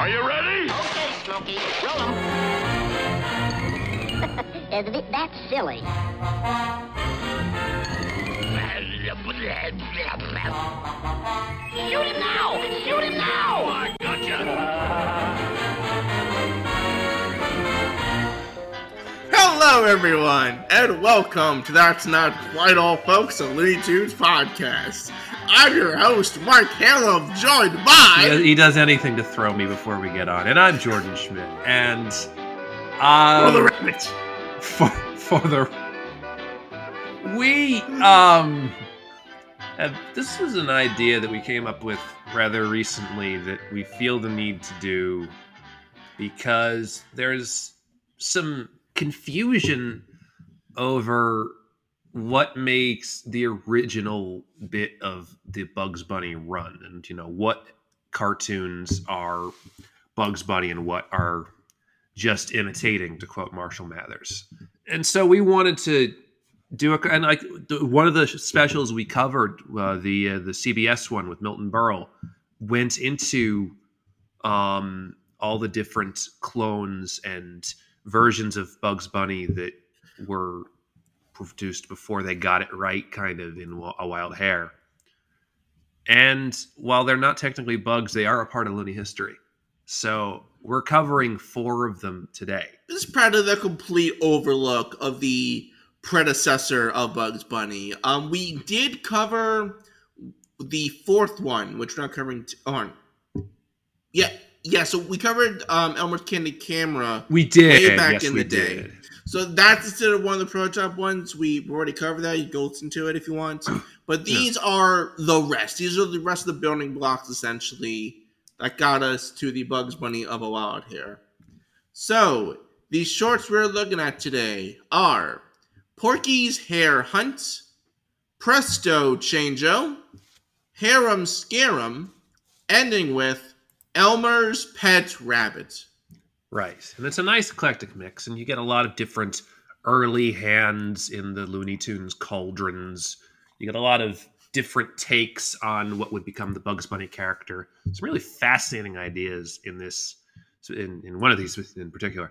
Are you ready? Okay, Smokey, roll 'em. That's silly. Shoot him now! Shoot him now! I gotcha. Hello, everyone, and welcome to That's Not Quite All Folks, a Looney Tunes podcast. I'm your host, Mark Halem, joined by... He does anything to throw me before we get on. And I'm Jordan Schmidt. And... For the rabbits. For the... We, this was an idea that we came up with rather recently that we feel the need to do because there's some confusion over what makes the original bit of the Bugs Bunny run, and what cartoons are Bugs Bunny and what are just imitating, to quote Marshall Mathers. And so we wanted to do one of the specials we covered, the CBS one with Milton Berle, went into all the different clones and versions of Bugs Bunny that were produced before they got it right, kind of in A Wild Hare. And while they're not technically bugs, they are a part of Looney history. So we're covering 4 of them today. This is part of the complete overlook of the predecessor of Bugs Bunny. We did cover the 4th one, which we're not covering on. Yeah, so we covered Elmer's Candid Camera. We did. Way back yes, in the we day. Did. So that's instead of one of the prototype ones. We've already covered that. You can go listen to it if you want. But these are the rest. These are the rest of the building blocks, essentially, that got us to the Bugs Bunny of A Wild Hare. So, these shorts we're looking at today are Porky's Hare Hunt, Presto Changeo, Harem Scarum, ending with Elmer's Pet Rabbit. Right. And it's a nice eclectic mix, and you get a lot of different early hands in the Looney Tunes cauldrons. You get a lot of different takes on what would become the Bugs Bunny character. Some really fascinating ideas in this, in one of these in particular.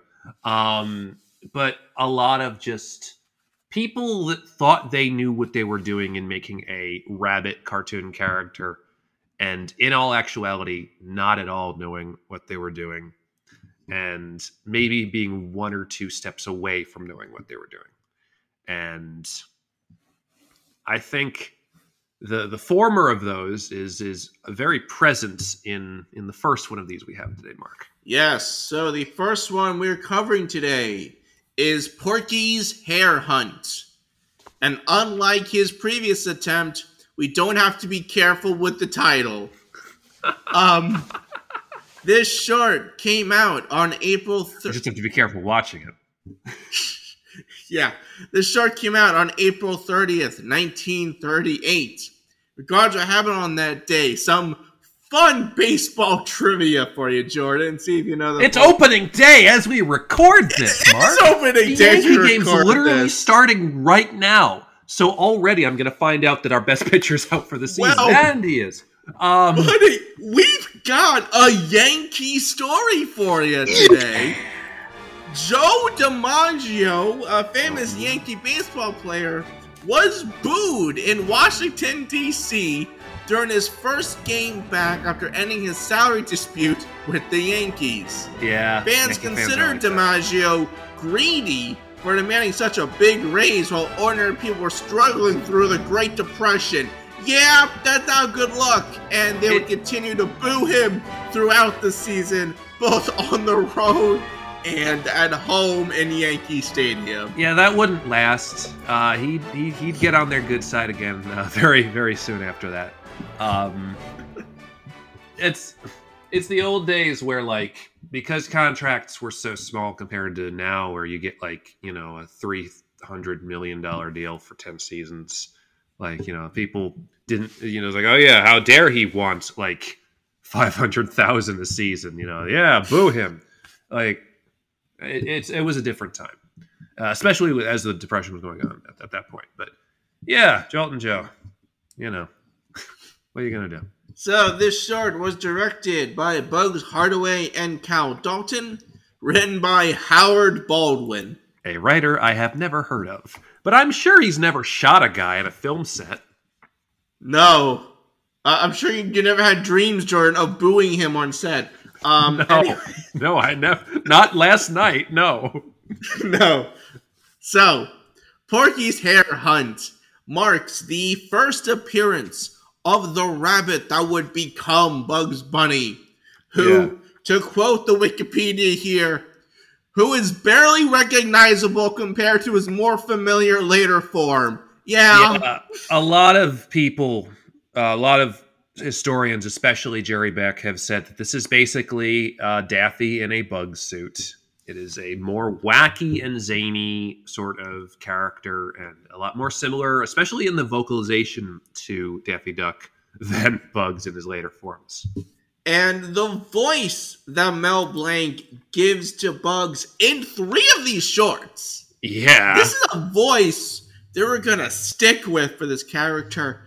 But a lot of just people that thought they knew what they were doing in making a rabbit cartoon character, and in all actuality, not at all knowing what they were doing, and maybe being 1 or 2 steps away from knowing what they were doing. And I think the former of those is very present in the first one of these we have today, Mark. Yes, so the first one we're covering today is Porky's Hare Hunt. And unlike his previous attempt, we don't have to be careful with the title. This short came out on April 3rd. You just have to be careful watching it. Yeah, this short came out on April 30th, 1938. Regardless of what happened on that day, some fun baseball trivia for you, Jordan. See if you know the It's opening day as we record this, Mark. It's opening day. The Yankee game's literally starting right now. So already I'm going to find out that our best pitcher's out for the season. Well, and he is. Buddy, we've got a Yankee story for you today. Joe DiMaggio, a famous Yankee baseball player, was booed in Washington, D.C. during his first game back after ending his salary dispute with the Yankees. Yeah. Fans considered DiMaggio greedy for demanding such a big raise while ordinary people were struggling through the Great Depression. Yeah, that's not a good look, and they would continue to boo him throughout the season, both on the road and at home in Yankee Stadium. Yeah, that wouldn't last. He'd get on their good side again very, very soon after that. It's the old days where, like, because contracts were so small compared to now, where you get, like, a $300 million deal for 10 seasons. Like, people didn't, it's like, oh yeah, how dare he want like 500,000 a season? Yeah, boo him. Like, it was a different time, especially as the Depression was going on at that point. But yeah, Joltin' Joe, what are you gonna do? So this short was directed by Bugs Hardaway and Cal Dalton, written by Howard Baldwin. A writer I have never heard of. But I'm sure he's never shot a guy at a film set. No. I'm sure you never had dreams, Jordan, of booing him on set. No, I never. Not last night, no. No. So, Porky's Hare Hunt marks the first appearance of the rabbit that would become Bugs Bunny, who, to quote the Wikipedia here, who is barely recognizable compared to his more familiar later form. Yeah. A lot of people, a lot of historians, especially Jerry Beck, have said that this is basically Daffy in a bug suit. It is a more wacky and zany sort of character and a lot more similar, especially in the vocalization, to Daffy Duck than Bugs in his later forms. And the voice that Mel Blanc gives to Bugs in 3 of these shorts. Yeah. This is a voice they were gonna stick with for this character.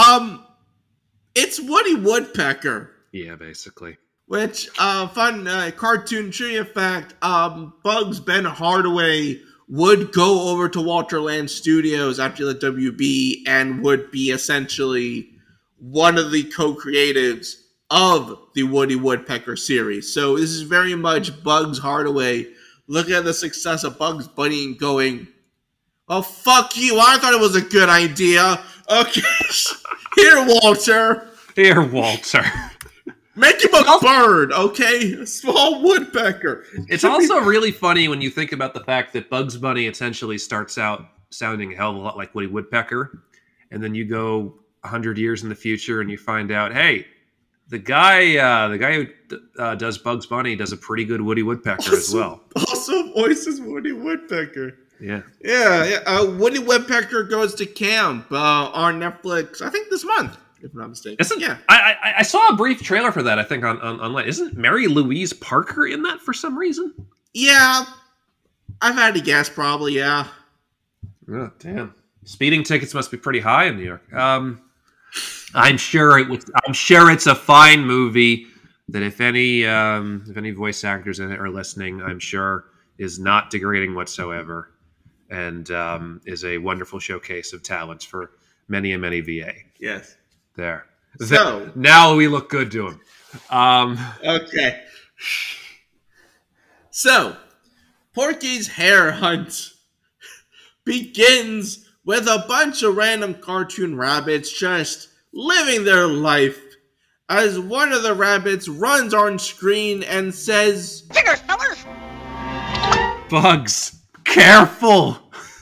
It's Woody Woodpecker. Yeah, basically. Which, fun cartoon trivia fact, Bugs Ben Hardaway would go over to Walter Land Studios after the WB and would be essentially one of the co-creatives of the Woody Woodpecker series. So this is very much Bugs Hardaway looking at the success of Bugs Bunny and going, oh, fuck you, I thought it was a good idea. Okay, here, Walter. Here, Walter. Make him a bird, okay? A small woodpecker. It's also really funny when you think about the fact that Bugs Bunny essentially starts out sounding a hell of a lot like Woody Woodpecker, and then you go 100 years in the future and you find out, hey, the guy who does Bugs Bunny does a pretty good Woody Woodpecker as well. Also voices Woody Woodpecker. Yeah. Woody Woodpecker Goes to Camp on Netflix, I think this month, if I'm not mistaken. I saw a brief trailer for that, I think, online. Isn't Mary Louise Parker in that for some reason? Yeah. I've had to guess, probably, yeah. Oh, damn. Speeding tickets must be pretty high in New York. I'm sure it's a fine movie that if any voice actors in it are listening, I'm sure is not degrading whatsoever, and is a wonderful showcase of talents for many and many VA. Yes. There. So now we look good to him. Okay. So, Porky's Hare Hunt begins with a bunch of random cartoon rabbits just living their life as one of the rabbits runs on screen and says, Fingers, fellas! Bugs, careful!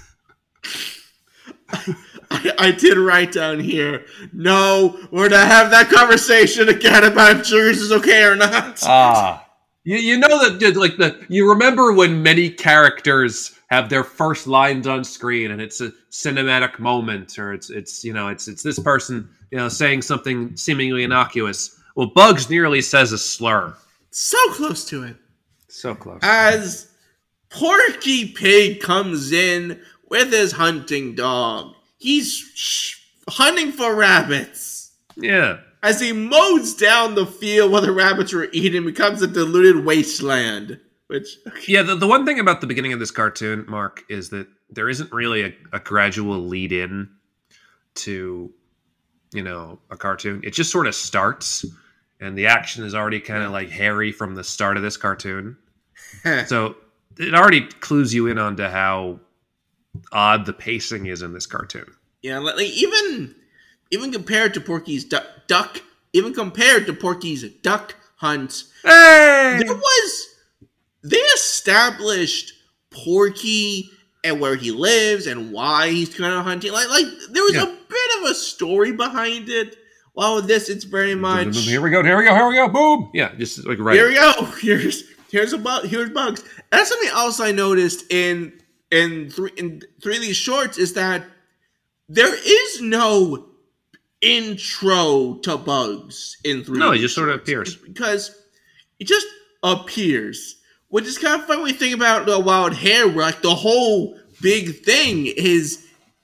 I did write down here, no, we're to have that conversation again about if Jurors is okay or not. You know that you remember when many characters have their first lines on screen and it's a cinematic moment, or it's this person saying something seemingly innocuous. Well, Bugs nearly says a slur. So close to it. So close. As Porky Pig comes in with his hunting dog. He's hunting for rabbits. Yeah. As he mows down the field where the rabbits were eating, becomes a deluded wasteland. Yeah, the one thing about the beginning of this cartoon, Mark, is that there isn't really a gradual lead in to, a cartoon. It just sort of starts, and the action is already kind of like hairy from the start of this cartoon. So it already clues you in onto how odd the pacing is in this cartoon. Yeah, like even compared to Porky's Duck, even compared to Porky's Duck Hunt, hey! They established Porky and where he lives and why he's kind of hunting. Like there was a bit of a story behind it. While with this, it's very much here we go, boom. Yeah, just like right. Here we go. Here's Bugs. That's something else I noticed in three of these shorts is that there is no intro to Bugs in 3. No, he just sort of appears. Because he just appears. Which is kind of fun when you think about the Wild Hare, where like the whole big thing is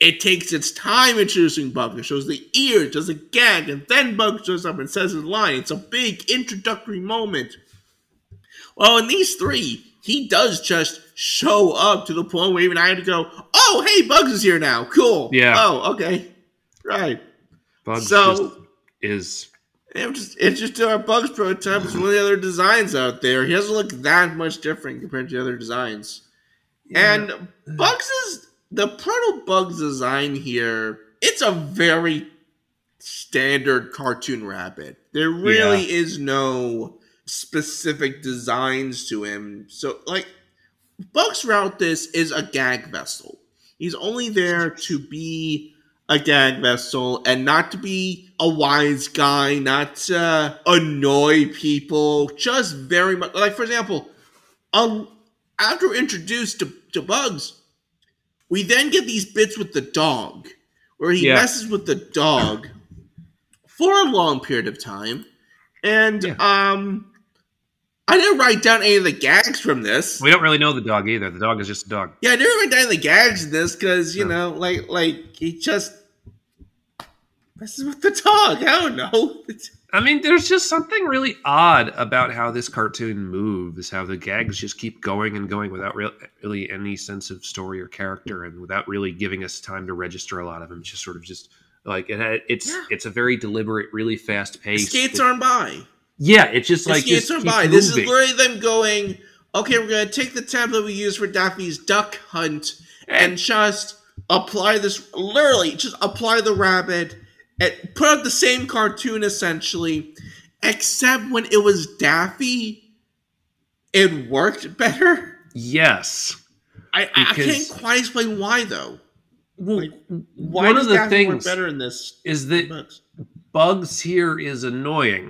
it takes its time introducing Bugs. It shows the ears, does a gag, and then Bugs shows up and says his line. It's a big introductory moment. Well, in these three, he does just show up to the point where even I had to go, oh, hey, Bugs is here now. Cool. Yeah. Oh, okay. Right. Bugs So- just is. It's just our Bugs prototype. It's one of the other designs out there. He doesn't look that much different compared to the other designs. Yeah. And the Proto Bugs design here, it's a very standard cartoon rabbit. There really is no specific designs to him. So, like, Bugs throughout this is a gag vessel. He's only there to be a gag vessel and not to be a wise guy, not to annoy people. Just very much, like, for example, after we're introduced to Bugs, we then get these bits with the dog, where he messes with the dog for a long period of time. And I didn't write down any of the gags from this. We don't really know the dog either. The dog is just a dog. Yeah, I didn't write down the gags in this because, you know, like he just messes with the dog. I don't know. I mean, there's just something really odd about how this cartoon moves, how the gags just keep going and going without really any sense of story or character, and without really giving us time to register a lot of them. It's just sort of just like it's a very deliberate, really fast pace. Skates on by. Yeah, it's just like skates on by. This is literally them going, okay, we're going to take the template we used for Daffy's Duck Hunt and just apply this, literally, just apply the rabbit and put out the same cartoon, essentially, except when it was Daffy, it worked better. Yes. I can't quite explain why, though. Well, Like, why one does of the Daffy work things better in this? is that Bugs? Bugs here is annoying.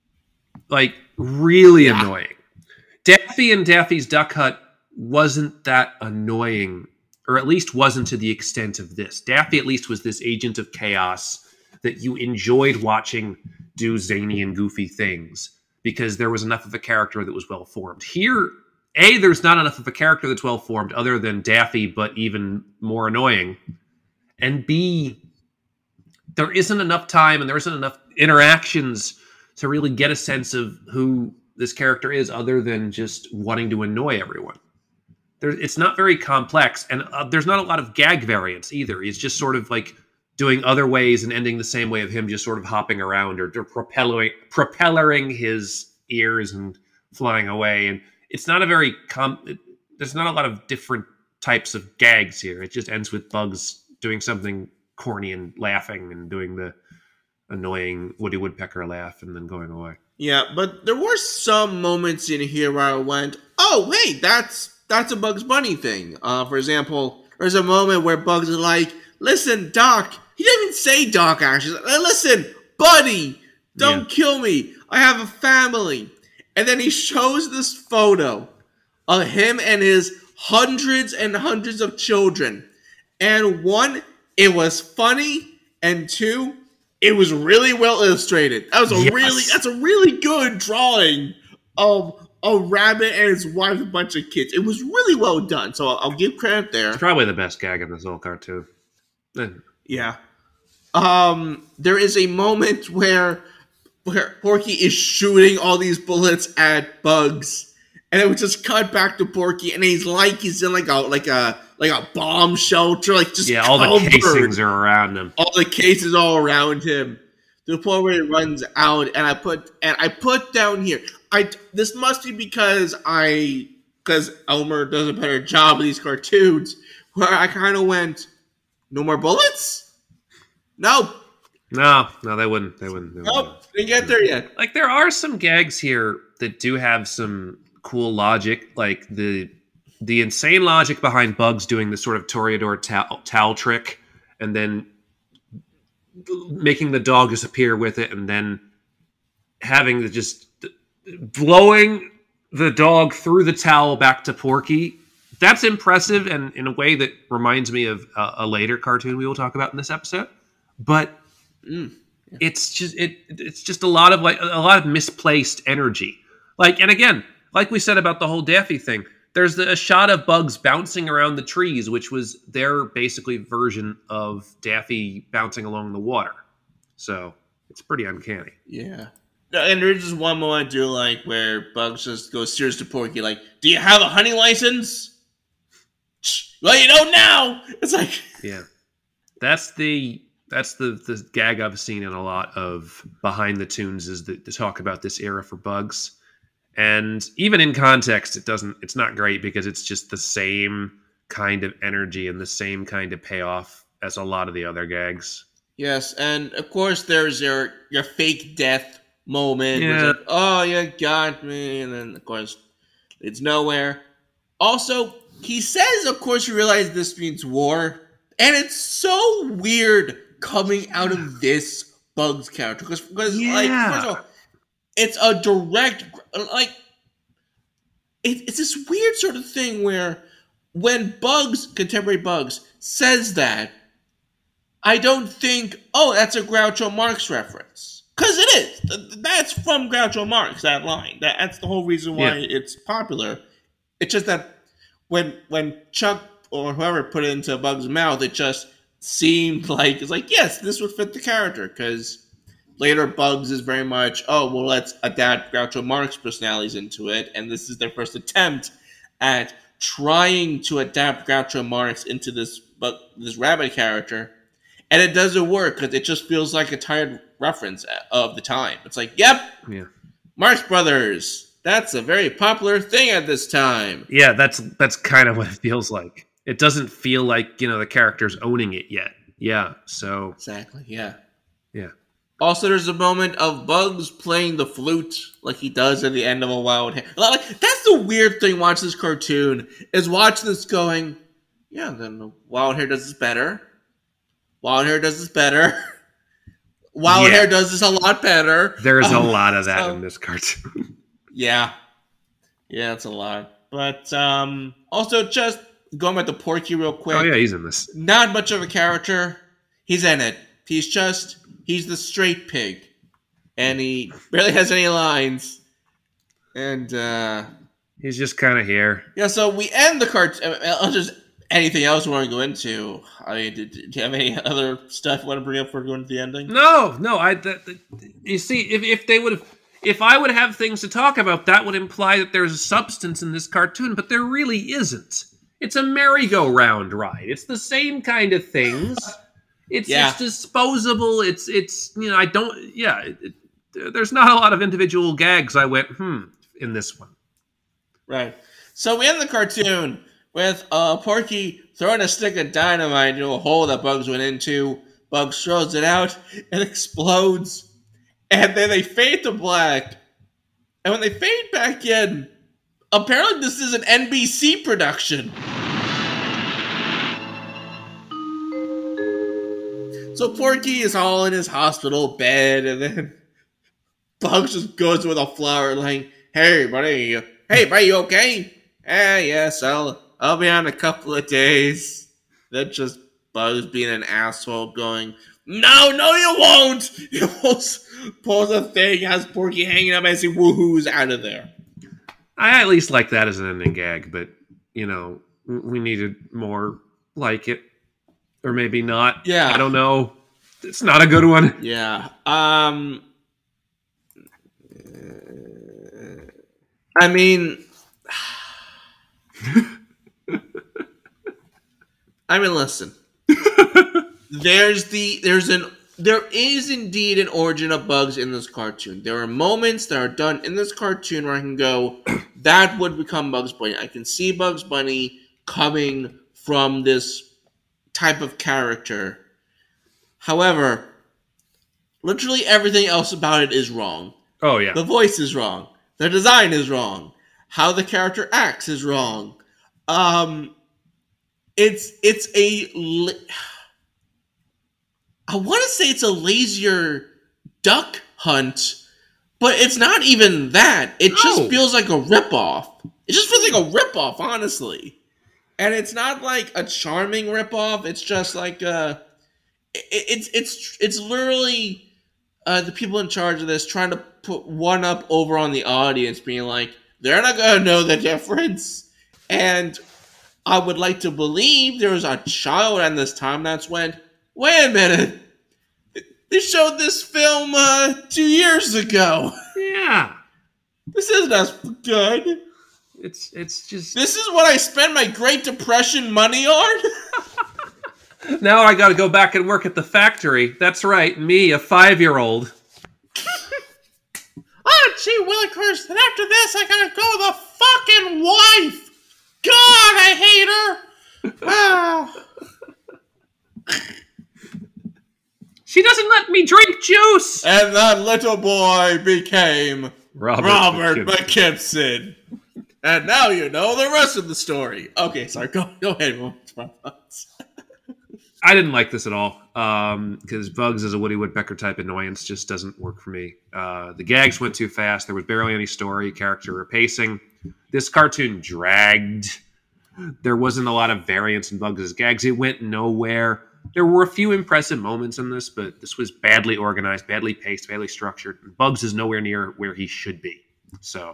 Like, really annoying. Daffy and Daffy's Duck Hunt wasn't that annoying, or at least wasn't to the extent of this. Daffy at least was this agent of chaos that you enjoyed watching do zany and goofy things because there was enough of a character that was well formed. Here, A, there's not enough of a character that's well formed other than Daffy, but even more annoying. And B, there isn't enough time and there isn't enough interactions to really get a sense of who this character is other than just wanting to annoy everyone. It's not very complex, and there's not a lot of gag variants either. He's just sort of like doing other ways and ending the same way of him just sort of hopping around or propellering his ears and flying away. And it's not a very there's not a lot of different types of gags here. It just ends with Bugs doing something corny and laughing and doing the annoying Woody Woodpecker laugh and then going away. Yeah, but there were some moments in here where I went, oh, hey, that's a Bugs Bunny thing. For example, there's a moment where Bugs is like, listen, Doc. He didn't even say Doc, actually. Like, listen, buddy, don't kill me. I have a family. And then he shows this photo of him and his hundreds and hundreds of children. And one, it was funny. And two, it was really well illustrated. That's a really good drawing of a rabbit and his wife and a bunch of kids. It was really well done, so I'll give credit there. It's probably the best gag in this whole cartoon. Yeah. There is a moment where Porky is shooting all these bullets at Bugs, and it would just cut back to Porky, and he's in like a bomb shelter, like just all covered. the casings are around him. All the cases all around him, to the point where he runs out. And I put down here. This must be because Elmer does a better job of these cartoons, where I kind of went, no more bullets? No, they wouldn't. Nope, didn't get there yet. Like, there are some gags here that do have some cool logic, like the insane logic behind Bugs doing the sort of Toreador towel trick and then making the dog disappear with it and then having blowing the dog through the towel back to Porky. That's impressive, and in a way that reminds me of a later cartoon we will talk about in this episode. But it's just a lot of misplaced energy. Like, and again, like we said about the whole Daffy thing, There's a shot of Bugs bouncing around the trees, which was their basically version of Daffy bouncing along the water. So it's pretty uncanny. Yeah. And there's just one moment, too, like, where Bugs just goes serious to Porky, like, do you have a hunting license? Well, you don't now! It's like... Yeah. That's the gag I've seen in a lot of Behind the Tunes, is the talk about this era for Bugs. And even in context, it's not great, because it's just the same kind of energy and the same kind of payoff as a lot of the other gags. Yes, and of course there's your fake death moment. Yeah. Where it's like, oh, you got me, and then of course it's nowhere. Also, he says, of course, you realize this means war, and it's so weird coming out of this Bugs character because like, first of all, it's a direct, like, it's this weird sort of thing where when Bugs, contemporary Bugs, says that, I don't think, oh, that's a Groucho Marx reference. Because it is. That's from Groucho Marx, that line. That's the whole reason why it's popular. It's just that when Chuck or whoever put it into Bugs' mouth, it just seemed like, it's like, yes, this would fit the character. Because later Bugs is very much, oh, well, let's adapt Groucho Marx personalities into it. And this is their first attempt at trying to adapt Groucho Marx into this rabbit character. And it doesn't work because it just feels like a tired reference of the time. It's like, yep, Marx Brothers. That's a very popular thing at this time. Yeah, that's kind of what it feels like. It doesn't feel like, the character's owning it yet. Yeah, so... Exactly, yeah. Yeah. Also, there's a moment of Bugs playing the flute like he does at the end of A Wild Hair. Like, that's the weird thing watching this cartoon, is watching this going, yeah, then Wild Hair does this better. Wild Hair does this better. Wild Hair does this a lot better. There's a lot of that in this cartoon. Yeah. Yeah, it's a lot. But also, just going back to Porky real quick. Oh, yeah, he's in this. Not much of a character. He's in it. He's the straight pig. And he barely has any lines. And, he's just kind of here. Yeah, so we end the cartoon. Anything else we want to go into? I mean, do you have any other stuff you want to bring up before going to the ending? No. You see, if I would have things to talk about, that would imply that there's a substance in this cartoon, but there really isn't. It's a merry-go-round ride. It's the same kind of things. It's disposable. It's there's not a lot of individual gags I went, in this one. Right. So we end the cartoon with Porky throwing a stick of dynamite into a hole that Bugs went into. Bugs throws it out, it explodes, and then they fade to black. And when they fade back in, apparently this is an NBC production. So Porky is all in his hospital bed, and then Bugs just goes with a flower like, hey buddy, you okay? Yes, I'll be on a couple of days. That's just Bugs being an asshole going, no, you won't! He pulls a thing, has Porky hanging up as he woohoos out of there. I at least like that as an ending gag, but, we needed more like it. Or maybe not. Yeah. I don't know. It's not a good one. Yeah. I mean... listen. There is indeed an origin of Bugs in this cartoon. There are moments that are done in this cartoon where I can go, that would become Bugs Bunny. I can see Bugs Bunny coming from this type of character. However, literally everything else about it is wrong. Oh, yeah. The voice is wrong. The design is wrong. How the character acts is wrong. It's I want to say it's a lazier Duck Hunt, but it's not even that. It just feels like a ripoff. It just feels like a ripoff, honestly. And it's not like a charming ripoff. It's just like it's literally the people in charge of this trying to put one up over on the audience, being like, they're not gonna know the difference. And I would like to believe there was a child in this time that's went, wait a minute, they showed this film 2 years ago. Yeah. This isn't as good. It's just... This is what I spent my Great Depression money on? Now I gotta go back and work at the factory. That's right, me, a 5-year-old. Oh, gee willikers, and after this I gotta go with a fucking wife! God, I hate her! Ah. She doesn't let me drink juice! And that little boy became Robert McKibson. And now you know the rest of the story. Okay, sorry, go ahead. I didn't like this at all, because Bugs as a Woody Woodpecker type annoyance just doesn't work for me. The gags went too fast. There was barely any story, character, or pacing. This cartoon dragged. There wasn't a lot of variance in Bugs' gags. It went nowhere. There were a few impressive moments in this, but this was badly organized, badly paced, badly structured. Bugs is nowhere near where he should be. So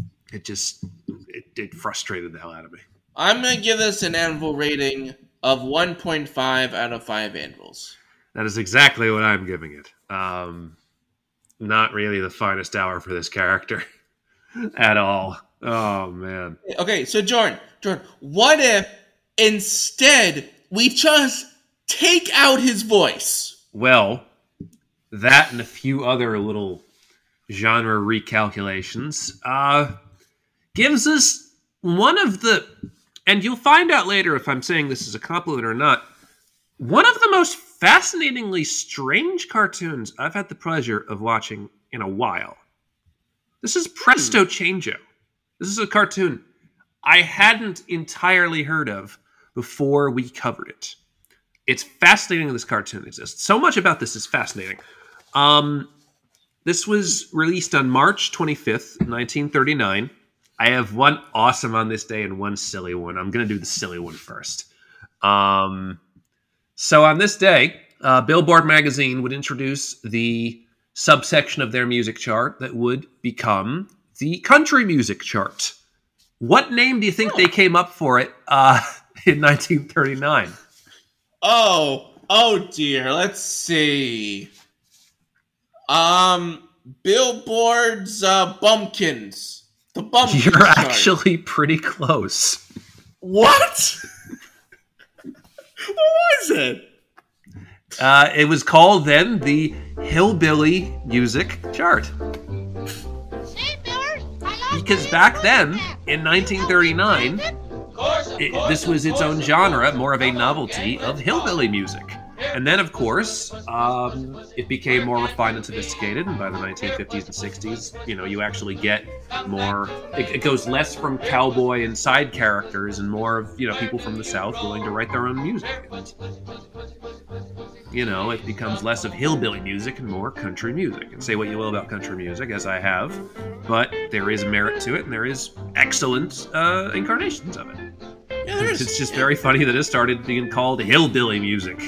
it frustrated the hell out of me. I'm going to give this an anvil rating of 1.5 out of 5 anvils. That is exactly what I'm giving it. Not really the finest hour for this character at all. Oh, man. Okay, so Jordan, what if instead we just take out his voice? Well, that and a few other little genre recalculations gives us one of the... And you'll find out later if I'm saying this is a compliment or not. One of the most fascinatingly strange cartoons I've had the pleasure of watching in a while. This is Presto Changeo. This is a cartoon I hadn't entirely heard of before we covered it. It's fascinating this cartoon exists. So much about this is fascinating. This was released on March 25th, 1939. I have one awesome on this day and one silly one. I'm going to do the silly one first. So on this day, Billboard magazine would introduce the subsection of their music chart that would become the country music chart. What name do you think they came up for it in 1939? Oh dear. Let's see. Billboard's Bumpkins. The Bumpkins You're chart. actually pretty close. What? What was it? It was called then the Hillbilly Music Chart. Because back then, in 1939, this was its own genre, more of a novelty of hillbilly music. And then, of course, it became more refined and sophisticated. And by the 1950s and 60s, you actually get more... It goes less from cowboy and side characters and more of, people from the South willing to write their own music. And, it becomes less of hillbilly music and more country music. And say what you will about country music, as I have, but there is merit to it, and there is excellent incarnations of it. Yeah, there is. It's just very funny that it started being called hillbilly music.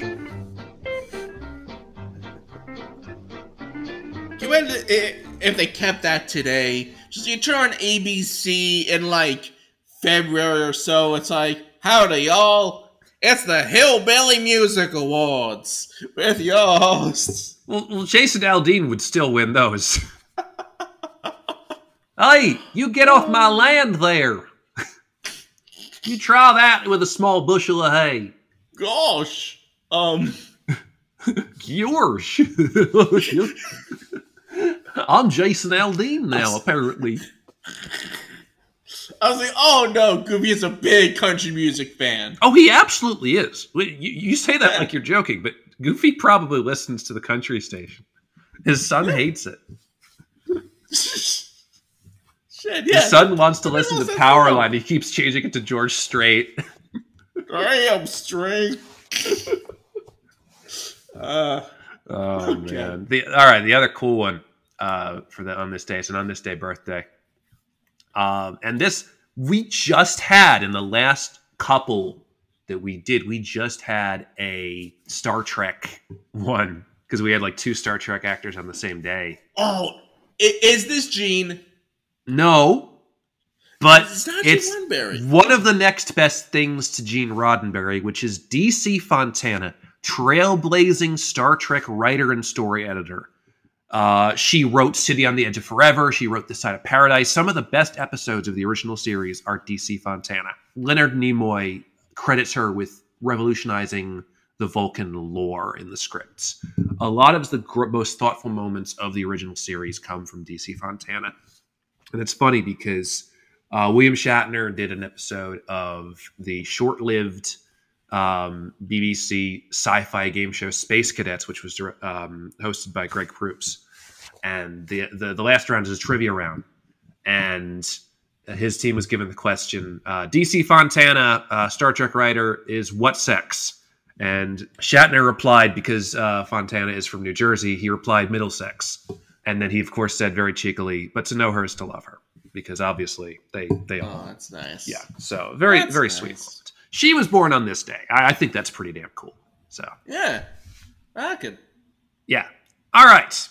If they kept that today, just you turn on ABC in like February or so, it's like, howdy y'all, it's the Hillbilly Music Awards with your hosts. Well, Jason Aldean would still win those. Hey, you get off my land there. You try that with a small bushel of hay. Gosh. Yours. I'm Jason Aldean now, apparently. I was like, oh no, Goofy is a big country music fan. Oh, he absolutely is. You say that like you're joking, but Goofy probably listens to the country station. His son hates it. Shit, yeah. His son wants to listen to Powerline. He keeps changing it to George Strait. I am straight. Oh man! All right, the other cool one on this day. It's an on this day birthday, and this we just had in the last couple that we did. We just had a Star Trek one because we had like 2 Star Trek actors on the same day. Oh, is this Gene? No. But It's not it's Gene Roddenberry. one of the next best things to Gene Roddenberry, which is DC Fontana, trailblazing Star Trek writer and story editor. She wrote City on the Edge of Forever. She wrote This Side of Paradise. Some of the best episodes of the original series are DC Fontana. Leonard Nimoy credits her with revolutionizing the Vulcan lore in the scripts. A lot of the most thoughtful moments of the original series come from DC Fontana. And it's funny because William Shatner did an episode of the short-lived BBC sci-fi game show Space Cadets, which was hosted by Greg Proops. And the last round is a trivia round. And his team was given the question, DC Fontana, Star Trek writer, is what sex? And Shatner replied, because Fontana is from New Jersey, he replied Middlesex. And then he, of course, said very cheekily, but to know her is to love her. Because obviously they all... Oh, that's nice. Yeah, so very That's sweet. nice. She was born on this day. I think that's pretty damn cool. So, Yeah. I could. yeah. All right.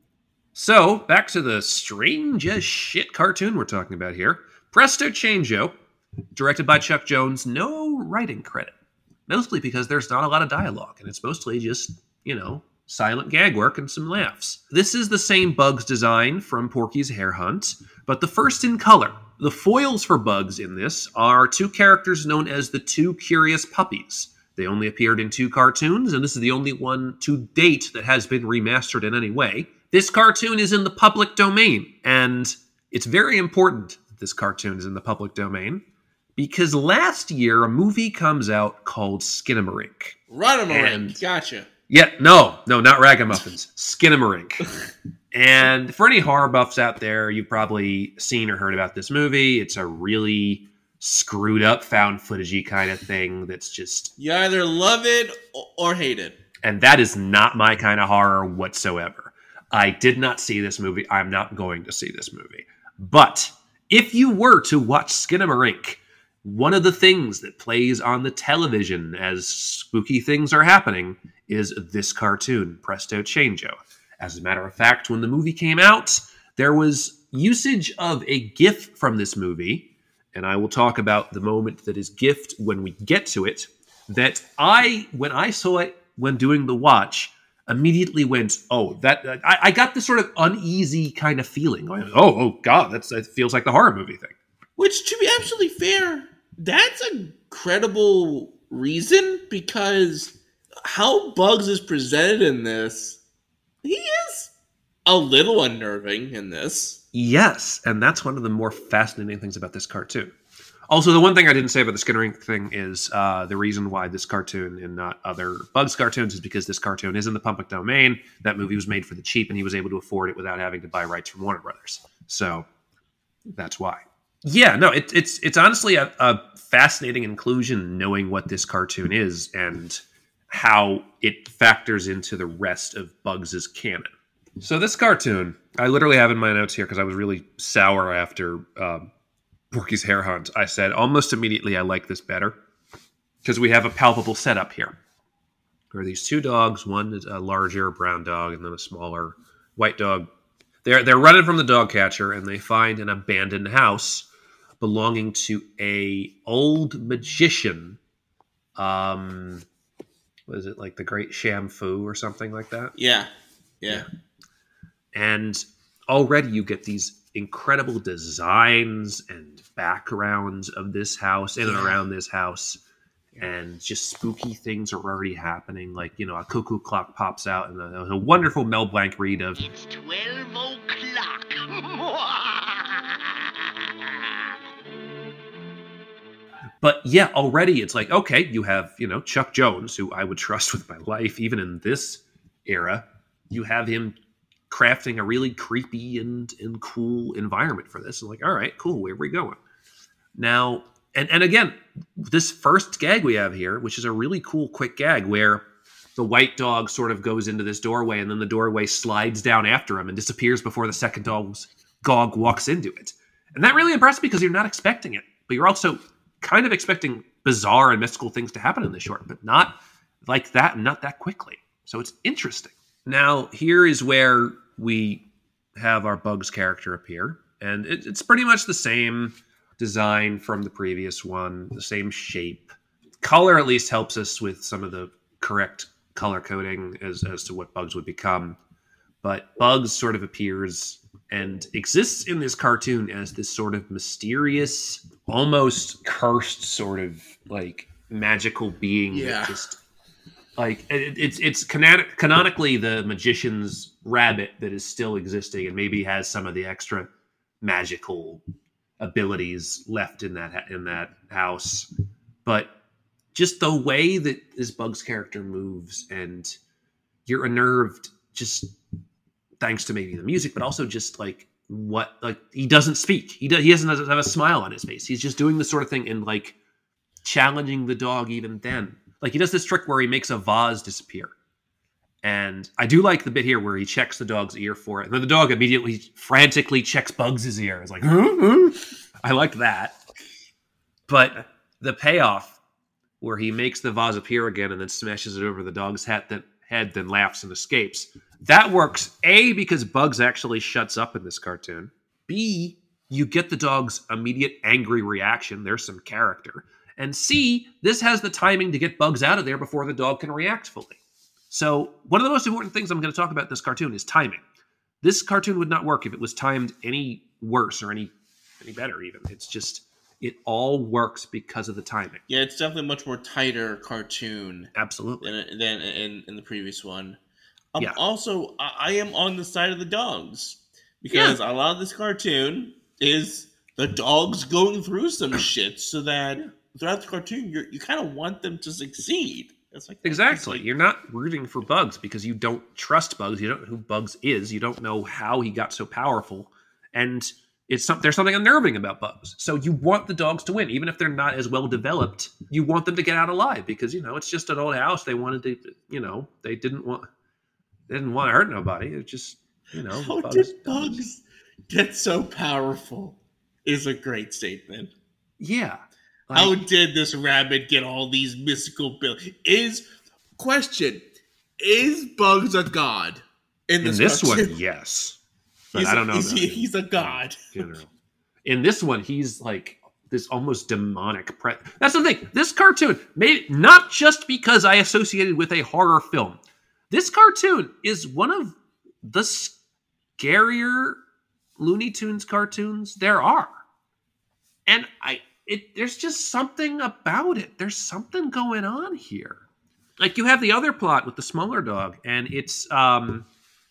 So, back to the strange as shit cartoon we're talking about here. Presto Changeo, directed by Chuck Jones, no writing credit. Mostly because there's not a lot of dialogue, and it's mostly just, silent gag work and some laughs. This is the same Bugs design from Porky's Hare Hunt, but the first in color. The foils for Bugs in this are two characters known as the Two Curious Puppies. They only appeared in 2 cartoons, and this is the only one to date that has been remastered in any way. This cartoon is in the public domain, and it's very important that this cartoon is in the public domain, because last year a movie comes out called Skinamarink. Run Gotcha. Yeah, no, not Ragamuffins. Skinamarink. And for any horror buffs out there, you've probably seen or heard about this movie. It's a really screwed up found footagey kind of thing that's just... You either love it or hate it. And that is not my kind of horror whatsoever. I did not see this movie. I'm not going to see this movie. But if you were to watch Skinamarink, one of the things that plays on the television as spooky things are happening is this cartoon, Presto Changeo. As a matter of fact, when the movie came out, there was usage of a GIF from this movie, and I will talk about the moment that is GIFed when we get to it, that when I saw it when doing the watch, immediately went, I got this sort of uneasy kind of feeling. Oh God, that feels like the horror movie thing. Which, to be absolutely fair, that's a credible reason, because how Bugs is presented in this, he is a little unnerving in this. Yes, and that's one of the more fascinating things about this cartoon. Also, the one thing I didn't say about the Skinamarink thing is the reason why this cartoon and not other Bugs cartoons is because this cartoon is in the public domain. That movie was made for the cheap, and he was able to afford it without having to buy rights from Warner Brothers. So that's why. Yeah, no, it's honestly a fascinating inclusion knowing what this cartoon is and how it factors into the rest of Bugs' canon. So this cartoon, I literally have in my notes here because I was really sour after Porky's Hare Hunt. I said almost immediately I like this better because we have a palpable setup here. There are these 2 dogs. One is a larger brown dog and then a smaller white dog. They're running from the dog catcher and they find an abandoned house belonging to a old magician. Was it like the Great Shamfu or something like that? Yeah. And already you get these incredible designs and backgrounds of this house in and around this house. And just spooky things are already happening. Like, a cuckoo clock pops out and a wonderful Mel Blanc read of... It's 12 o'clock. But yeah, already it's like, okay, you have, Chuck Jones, who I would trust with my life, even in this era. You have him crafting a really creepy and cool environment for this. And like, all right, cool, where are we going? Now, and again, this first gag we have here, which is a really cool, quick gag where the white dog sort of goes into this doorway and then the doorway slides down after him and disappears before the second dog walks into it. And that really impressed me because you're not expecting it, but you're also kind of expecting bizarre and mystical things to happen in this short, but not like that and not that quickly. So it's interesting. Now, here is where we have our Bugs character appear, and it's pretty much the same design from the previous one, the same shape. Color at least helps us with some of the correct color coding as to what Bugs would become. But Bugs sort of appears and exists in this cartoon as this sort of mysterious, almost cursed sort of like magical being that just like it's canonically the magician's rabbit that is still existing and maybe has some of the extra magical abilities left in that house. But just the way that this Bugs character moves, and you're unnerved just thanks to maybe the music, but also just like what, like he doesn't speak. He doesn't have a smile on his face. He's just doing this sort of thing and like challenging the dog even then. Like he does this trick where he makes a vase disappear. And I do like the bit here where he checks the dog's ear for it. And then the dog immediately frantically checks Bugs' ear. It's like, I like that. But the payoff where he makes the vase appear again and then smashes it over the dog's head, then laughs and escapes. That works, A, because Bugs actually shuts up in this cartoon. B, you get the dog's immediate angry reaction. There's some character. And C, this has the timing to get Bugs out of there before the dog can react fully. So one of the most important things I'm going to talk about in this cartoon is timing. This cartoon would not work if it was timed any worse or any better even. It's just, it all works because of the timing. Yeah, it's definitely a much more tighter cartoon. Absolutely. Than in the previous one. Yeah. Also, I am on the side of the dogs. Because a lot of this cartoon is the dogs going through some shit so that throughout the cartoon, you kind of want them to succeed. It's like, exactly. You're not rooting for Bugs because you don't trust Bugs. You don't know who Bugs is. You don't know how he got so powerful. And there's something unnerving about Bugs. So you want the dogs to win. Even if they're not as well developed, you want them to get out alive because, it's just an old house. They wanted to, they didn't want to hurt nobody. It's just, How did Bugs get so powerful is a great statement. Yeah. How did this rabbit get all these mystical abilities? Is Bugs a god in this one? Yes, but I don't know. He's a god. In this one, he's like this almost demonic. That's the thing. This cartoon made not just because I associated with a horror film. This cartoon is one of the scarier Looney Tunes cartoons there are, and there's just something about it. There's something going on here. Like you have the other plot with the smaller dog, and it's the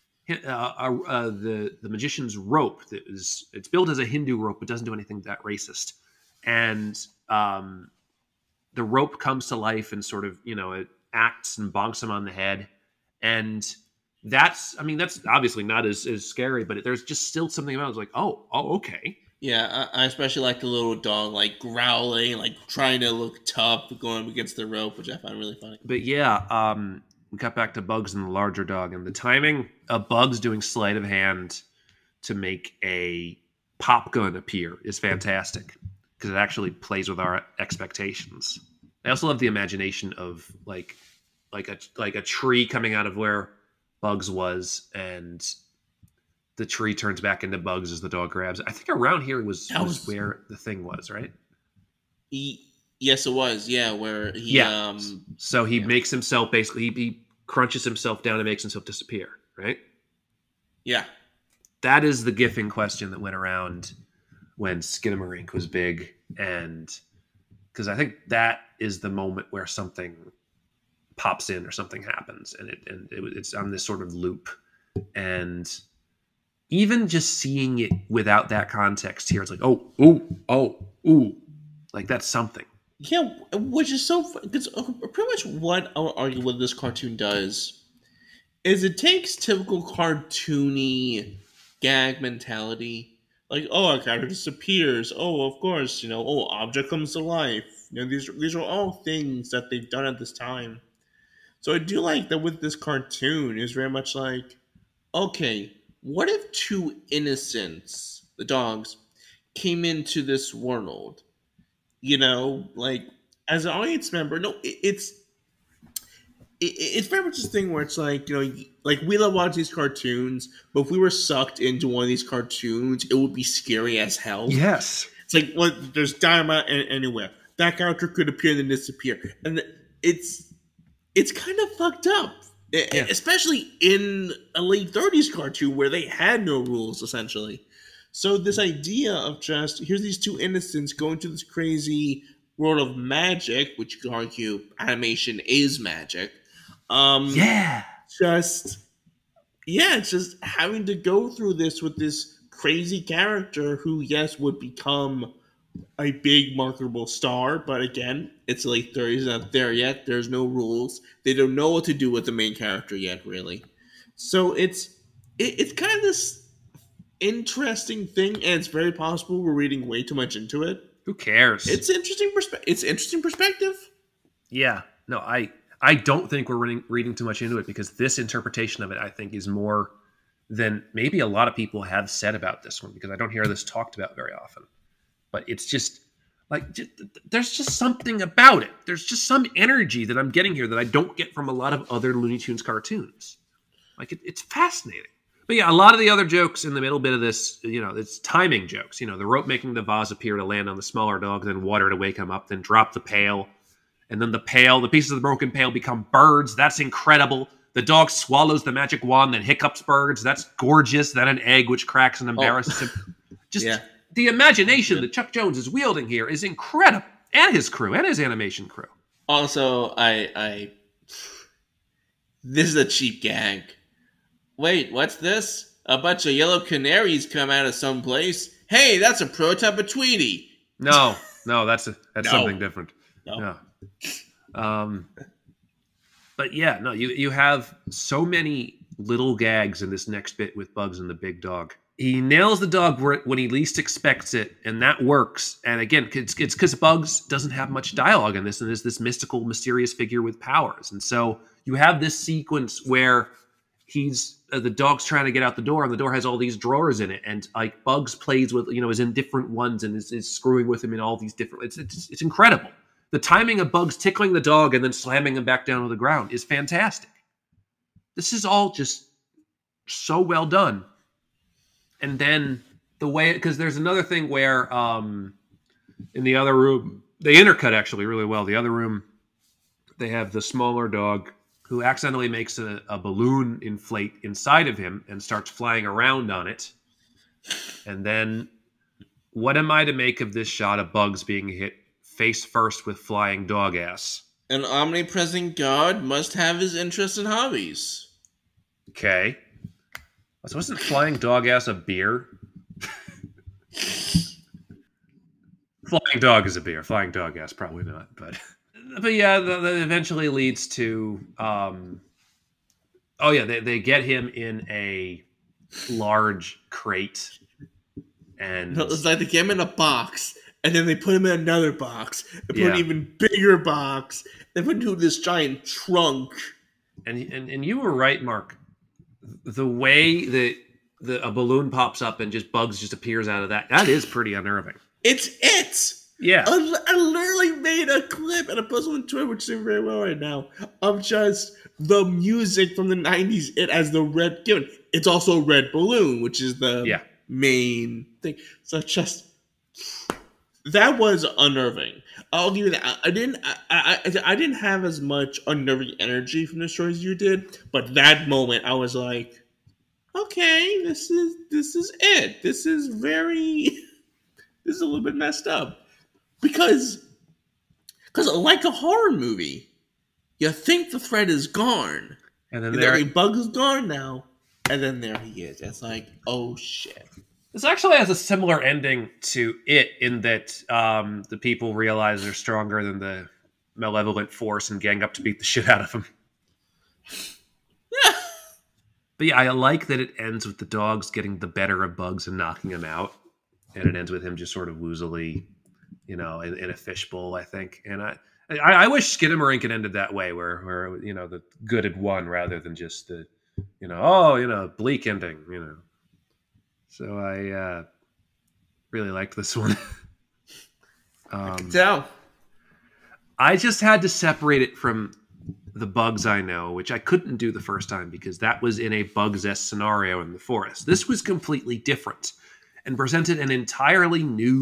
magician's rope. It's built as a Hindu rope, but doesn't do anything that racist. And the rope comes to life and sort of it acts and bonks him on the head. And that's obviously not as scary, but there's just still something about it. It's like, oh, okay. Yeah, I especially like the little dog, like growling, like trying to look tough, going up against the rope, which I find really funny. But yeah, we got back to Bugs and the larger dog, and the timing of Bugs doing sleight of hand to make a pop gun appear is fantastic because it actually plays with our expectations. I also love the imagination of like a tree coming out of where Bugs was, and the tree turns back into Bugs as the dog grabs it. I think around here was where the thing was, right? Yes, it was. Yeah, where he... So he makes himself, basically, he crunches himself down and makes himself disappear, right? Yeah. That is the GIF in question that went around when Skinamarink was big. And because I think that is the moment where something pops in or something happens. And it's on this sort of loop. And even just seeing it without that context here, it's like, ooh. Like, that's something. Yeah, which is so... Because pretty much what I would argue what this cartoon does is it takes typical cartoony gag mentality. Like, a character disappears. Of course, object comes to life. These are all things that they've done at this time. So I do like that with this cartoon is very much like, okay, what if two innocents, the dogs, came into this world? Like as an audience member, no, it's very much this thing where it's like, like we love watching these cartoons, but if we were sucked into one of these cartoons, it would be scary as hell. Yes. It's like, what? There's dynamite anywhere. That character could appear and then disappear, and it's kind of fucked up, Yeah. especially in a late '30s cartoon where they had no rules essentially. So this idea of just here's these two innocents going to this crazy world of magic, which you could argue animation is magic. Yeah. It's just having to go through this with this crazy character who, yes, would become a big marketable star, but again, it's late 30s, not there yet. There's no rules. They don't know what to do with the main character yet, really. So it's kind of this interesting thing, and it's very possible we're reading way too much into it. Who cares? It's interesting perspective. Yeah. No, I don't think we're reading too much into it, because this interpretation of it, I think, is more than maybe a lot of people have said about this one, because I don't hear this talked about very often. But it's just like, there's just something about it. There's just some energy that I'm getting here that I don't get from a lot of other Looney Tunes cartoons. Like, it's fascinating. But yeah, a lot of the other jokes in the middle bit of this, it's timing jokes. The rope making the vase appear to land on the smaller dog, then water to wake him up, then drop the pail. And then the pieces of the broken pail become birds. That's incredible. The dog swallows the magic wand, then hiccups birds. That's gorgeous. Then an egg, which cracks and embarrasses him. Just the imagination that Chuck Jones is wielding here is incredible. And his crew, and his animation crew. Also, this is a cheap gag. Wait, what's this? A bunch of yellow canaries come out of someplace. Hey, that's a prototype of Tweety. No, that's something different. No. But yeah, no, you have so many little gags in this next bit with Bugs and the big dog. He nails the dog when he least expects it, and that works. And again, it's because Bugs doesn't have much dialogue in this, and is this mystical, mysterious figure with powers. And so you have this sequence where the dog's trying to get out the door, and the door has all these drawers in it, and like Bugs plays with, is in different ones and is screwing with him in all these different. It's incredible. The timing of Bugs tickling the dog and then slamming him back down to the ground is fantastic. This is all just so well done. And then the way, because there's another thing where in the other room, they intercut actually really well. The other room, they have the smaller dog who accidentally makes a balloon inflate inside of him and starts flying around on it. And then what am I to make of this shot of Bugs being hit face first with flying dog ass? An omnipresent god must have his interests and hobbies. Okay. So wasn't flying dog ass a beer? Flying dog is a beer. Flying dog ass, probably not. But yeah, that eventually leads to... they get him in a large crate. And it's like they get him in a box, and then they put him in another box, and put an even bigger box, they put him into this giant trunk. And you were right, Mark. The way that a balloon pops up and just Bugs just appears out of that is pretty unnerving. It's it! Yeah. I literally made a clip and I posted on Twitter, which is doing very well right now, of just the music from the 90s, it as the red given. It's also Red Balloon, which is the main thing. So just... that was unnerving. I'll give you that. I didn't have as much unnerving energy from the stories as you did, but that moment I was like, okay, this is it. This is a little bit messed up. Because like a horror movie, you think the threat is gone. And then Bug is gone now. And then there he is. It's like, oh shit. This actually has a similar ending to it in that the people realize they're stronger than the malevolent force and gang up to beat the shit out of them. Yeah. But yeah, I like that it ends with the dogs getting the better of Bugs and knocking him out. And it ends with him just sort of woozily, in a fishbowl, I think. And I wish Skinamarink had ended that way, where the good had won rather than just the, bleak ending, So I really liked this one. I can tell. I just had to separate it from the Bugs I know, which I couldn't do the first time because that was in a Bugs-esque scenario in the forest. This was completely different and presented an entirely new,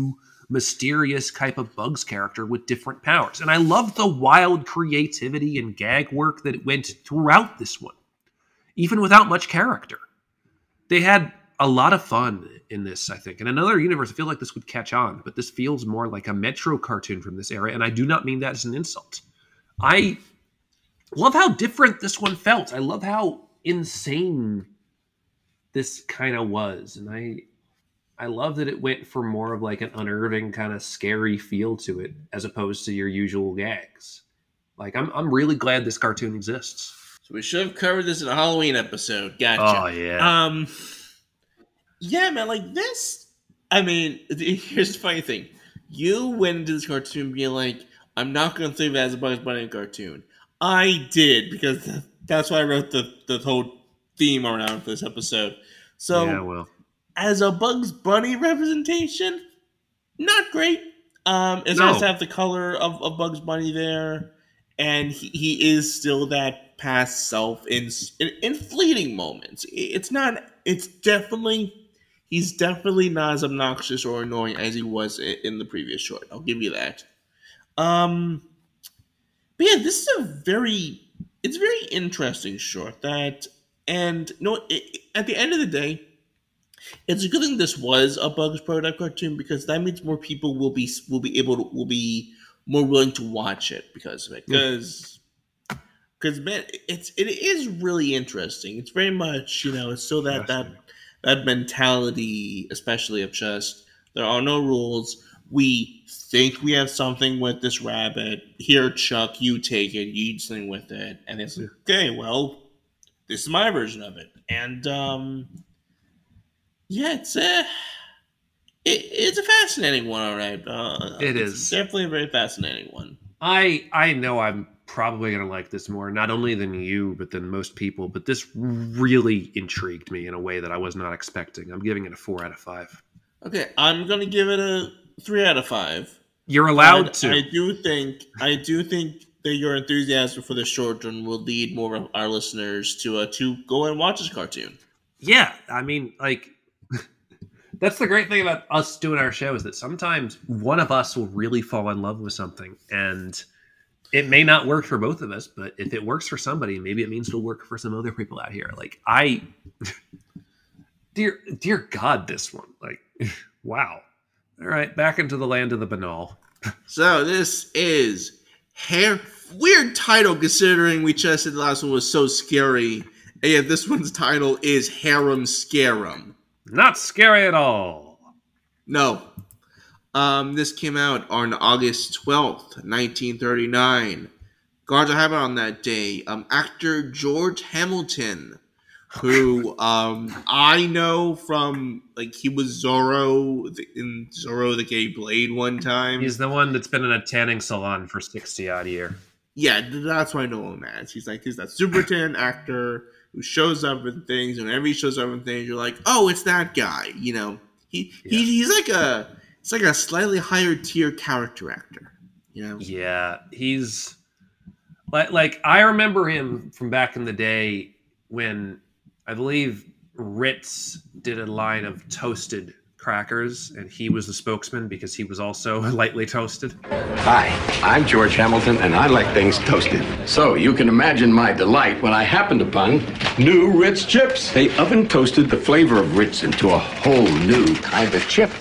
mysterious type of Bugs character with different powers. And I love the wild creativity and gag work that went throughout this one, even without much character. They had a lot of fun in this, I think. In another universe, I feel like this would catch on, but this feels more like a Metro cartoon from this era, and I do not mean that as an insult. I love how different this one felt. I love how insane this kind of was, and I love that it went for more of like an unnerving kind of scary feel to it as opposed to your usual gags. Like I'm really glad this cartoon exists. So we should have covered this in a Halloween episode. Gotcha. Oh yeah. Yeah, man, like this. I mean, here's the funny thing: you went into this cartoon being like, "I'm not going to think of it as a Bugs Bunny cartoon." I did, because that's why I wrote the whole theme around for this episode. So, yeah, well, as a Bugs Bunny representation, not great. It's No. nice to have the color of Bugs Bunny there, and he is still that past self in fleeting moments. It's not. It's definitely. He's definitely not as obnoxious or annoying as he was in the previous short. I'll give you that. But yeah, this is it's a very interesting short that, and at the end of the day, it's a good thing this was a Bugs Prototype cartoon, because that means more people will be more willing to watch it because of it. Because man, it is really interesting. It's very much, it's still that mentality, especially of just, there are no rules. We think we have something with this rabbit. Here, Chuck, you take it. You do something with it. And it's like, okay, well, this is my version of it. And, yeah, it's a fascinating one, all right. It it's is. definitely a very fascinating one. I know I'm probably going to like this more, not only than you, but than most people, but this really intrigued me in a way that I was not expecting. I'm giving it a 4 out of 5. Okay, I'm going to give it a 3 out of 5. You're allowed to. I do think that your enthusiasm for the short run will lead more of our listeners to go and watch this cartoon. Yeah, I mean, like, that's the great thing about us doing our show, is that sometimes one of us will really fall in love with something, and it may not work for both of us, but if it works for somebody, maybe it means it'll work for some other people out here. Like, dear God, this one, like, wow. All right, back into the land of the banal. So this is weird title, considering we just said the last one was so scary, and yet this one's title is Harem Scarum. Not scary at all. No. This came out on August 12th, 1939. Guards what happened on that day. Actor George Hamilton, who I know from, like, he was Zorro in Zorro the Gay Blade one time. He's the one that's been in a tanning salon for 60-odd years. Yeah, that's why I know him as. He's that superintendent actor who shows up in things, and whenever he shows up in things, you're like, oh, it's that guy. He's like a slightly higher tier character actor. Yeah, he's like I remember him from back in the day when I believe Ritz did a line of toasted crackers, and he was the spokesman because he was also lightly toasted. Hi, I'm George Hamilton, and I like things toasted. So you can imagine my delight when I happened upon new Ritz chips. They oven toasted the flavor of Ritz into a whole new kind of chip.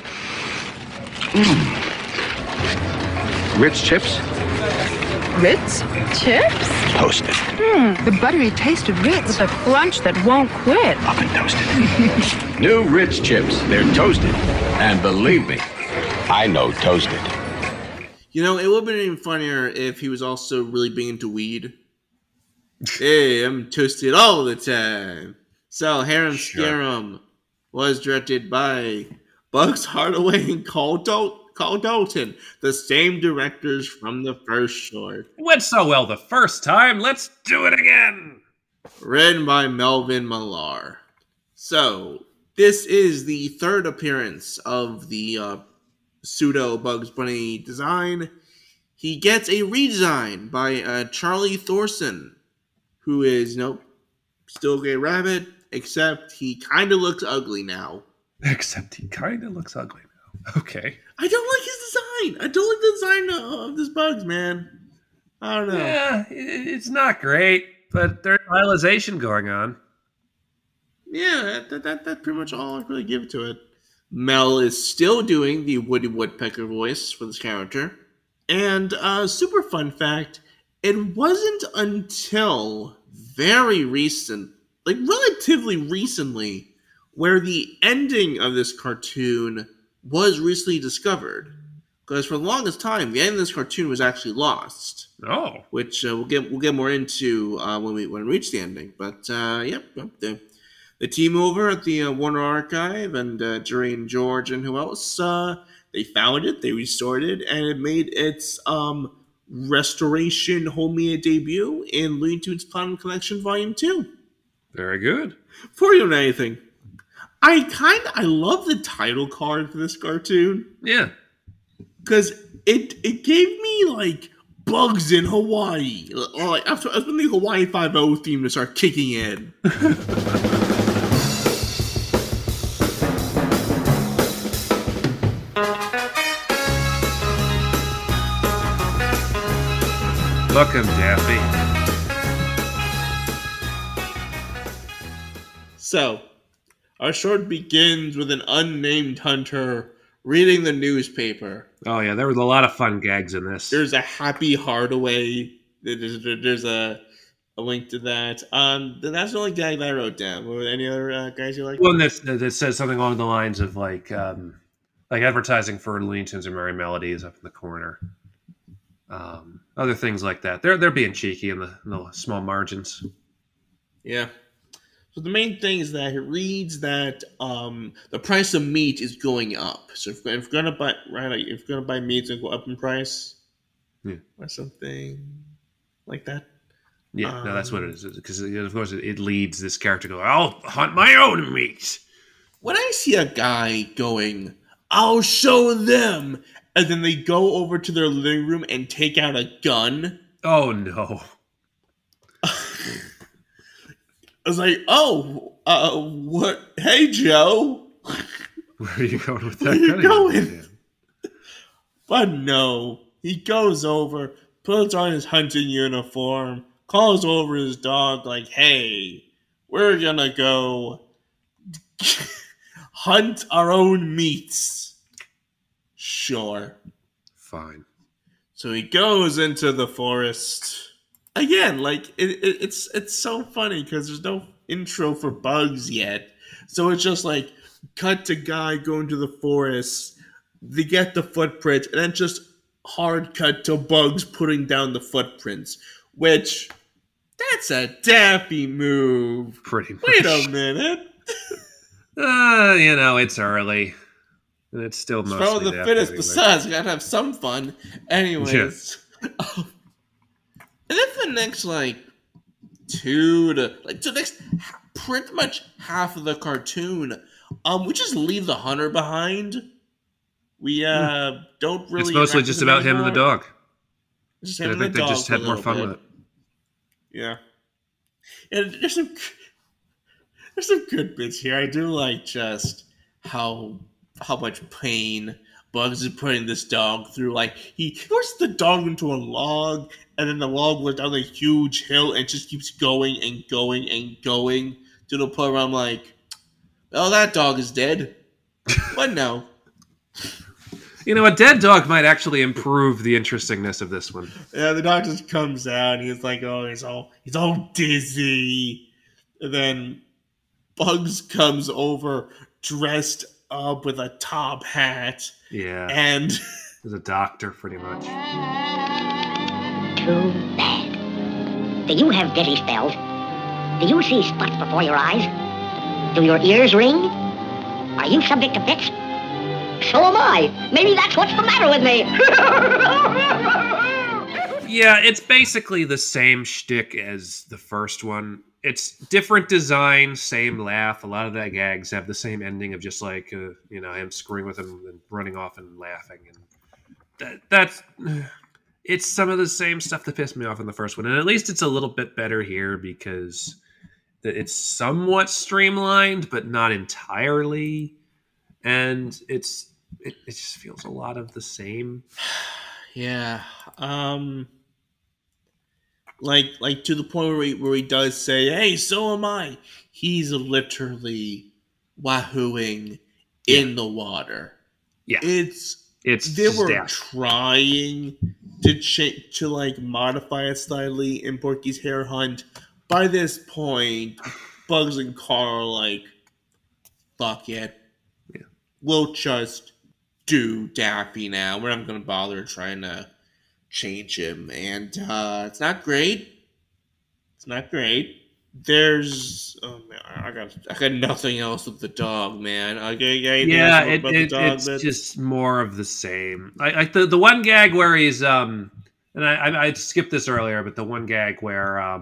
Ritz chips, Ritz chips? toasted, The buttery taste of Ritz with a crunch that won't quit. oven toasted. New Ritz chips, they're toasted. And believe me, I know toasted. It would have been even funnier if he was also really big into weed. Hey, I'm toasted all the time. So, Harem Scarum was directed by Bugs Hardaway and Carl Dalton, the same directors from the first short. Went so well the first time, let's do it again! Written by Melvin Millar. So, this is the third appearance of the pseudo Bugs Bunny design. He gets a redesign by Charlie Thorson, who is, still a gay rabbit, except he kind of looks ugly now. Except he kind of looks ugly now. Okay. I don't like his design. I don't like the design of this Bugs, man. I don't know. Yeah, it's not great, but there's stylization going on. Yeah, that's pretty much all I really give to it. Mel is still doing the Woody Woodpecker voice for this character. And super fun fact, it wasn't until very recent, like relatively recently, where the ending of this cartoon was recently discovered. Because for the longest time, the end of this cartoon was actually lost, Oh, which we'll get more into when we reach the ending. But yep, the team over at the Warner Archive and Jerry and George and who else, they found it, they restored it, and it made its restoration homemade debut in Looney Tunes Platinum Collection Volume 2. very good. Before you know anything, I love the title card for this cartoon. Yeah. Because it gave me, like, Bugs in Hawaii. Like, after when the Hawaii Five-0 theme to start kicking in. Look him, Daffy. So, our short begins with an unnamed hunter reading the newspaper. Oh, yeah, there was a lot of fun gags in this. There's a Happy Hardaway. There's a link to that. That's the only gag that I wrote down. Were there any other guys you like? One that says something along the lines of like advertising for Looney Tunes and Merry Melodies up in the corner. Other things like that. They're being cheeky in the small margins. Yeah. So the main thing is that it reads that the price of meat is going up. So if you're gonna buy meat, it's gonna go up in price. Yeah. Or something like that. Yeah, no, that's what it is. Because of course it leads this character to go, I'll hunt my own meat. When I see a guy going, I'll show them, and then they go over to their living room and take out a gun. Oh no. I was like, what? Hey, Joe. Where are you going with that? Where you gun going? again? But no, he goes over, puts on his hunting uniform, calls over his dog like, hey, we're gonna go hunt our own meats. Sure. Fine. So he goes into the forest. Again, like, it's so funny because there's no intro for Bugs yet. So it's just like, cut to guy going to the forest, they get the footprints, and then just hard cut to Bugs putting down the footprints, which, that's a Daffy move. Pretty much. Wait a minute. It's early. And it's still mostly Throw the Daffy fittest anyway. besides, gotta have some fun. Anyways. And then for the next, pretty much half of the cartoon, we just leave the hunter behind. We don't really. It's mostly interact just with about him and the anymore. dog. Just I him and think the they dog just for a had more little fun bit. with it. Yeah. And there's some good bits here. I do like just how much pain Bugs is putting this dog through. Like, he forces the dog into a log, and then the log goes down a huge hill and just keeps going and going and going to the point where I'm like, well, that dog is dead. But no. A dead dog might actually improve the interestingness of this one. Yeah, the dog just comes out and he's like, oh, he's all dizzy. And then Bugs comes over dressed up with a top hat. Yeah. And As a doctor, pretty much. Too bad. Do you have dizzy spells? Do you see spots before your eyes? Do your ears ring? Are you subject to fits? So am I. Maybe that's what's the matter with me. Yeah, it's basically the same shtick as the first one. It's different design, same laugh. A lot of the gags have the same ending of just like, him screwing with him and running off and laughing. And that's it's some of the same stuff that pissed me off in the first one. And at least it's a little bit better here because it's somewhat streamlined, but not entirely. And it's it just feels a lot of the same. Yeah. Like to the point where he does say, "Hey, so am I." He's literally wahooing in the water. Yeah, It's it's they just were death. trying to like modify it slightly in Porky's Hare Hunt. By this point, Bugs and Carl are like, fuck it. Yeah. We'll just do Daffy now. We're not gonna bother trying to change him. And it's not great. It's not great. There's I got nothing else with the dog, man. It's just more of the same. Like the one gag where he's and I skipped this earlier, but the one gag where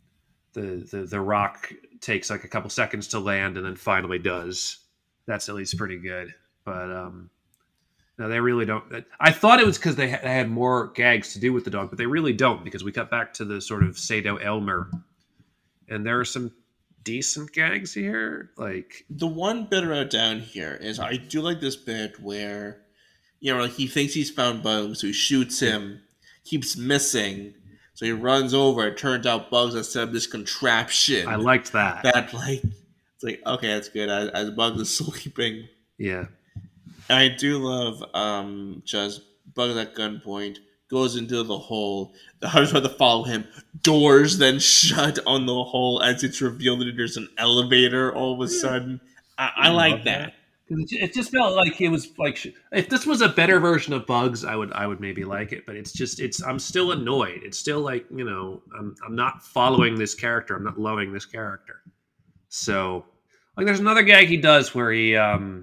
the rock takes like a couple seconds to land and then finally does. That's at least pretty good. But no, they really don't. I thought it was because they had more gags to do with the dog, but they really don't, because we cut back to the sort of Sado Elmer, and there are some decent gags here. Like the one bit I wrote down here is I do like this bit where, like he thinks he's found Bugs, so he shoots him, keeps missing, so he runs over. It turns out Bugs has set up this contraption. I liked that. That it's like, okay, that's good. As Bugs is sleeping. Yeah. And I do love just Bugs at gunpoint goes into the hole. The hunters try to follow him. Doors then shut on the hole as it's revealed that there's an elevator all of a sudden. I like that. It just felt like it was like, if this was a better version of Bugs, I would maybe like it. But I'm still annoyed. It's still like, I'm not following this character. I'm not loving this character. So like there's another gag he does where he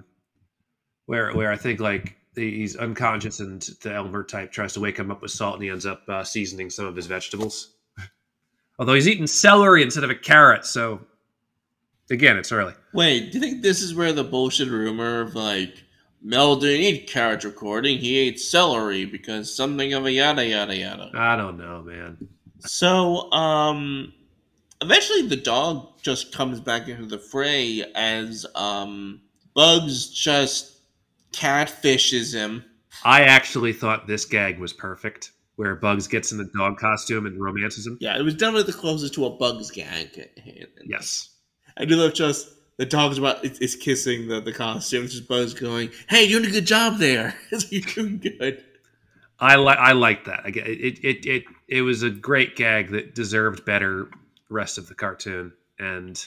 where I think like he's unconscious and the Elmer type tries to wake him up with salt and he ends up seasoning some of his vegetables. Although he's eating celery instead of a carrot, so again, it's early. Wait, do you think this is where the bullshit rumor of like Mel didn't eat carrots recording, he ate celery because something of a yada yada yada? I don't know, man. So, eventually the dog just comes back into the fray as Bugs just catfishes him. I actually thought this gag was perfect, where Bugs gets in the dog costume and romances him. Yeah, it was definitely the closest to a Bugs gag. Yes. I do love just the dog's is kissing the costume. It's just Bugs going, "Hey, you're doing a good job there. You're doing good." I like that. Again, it was a great gag that deserved better rest of the cartoon, and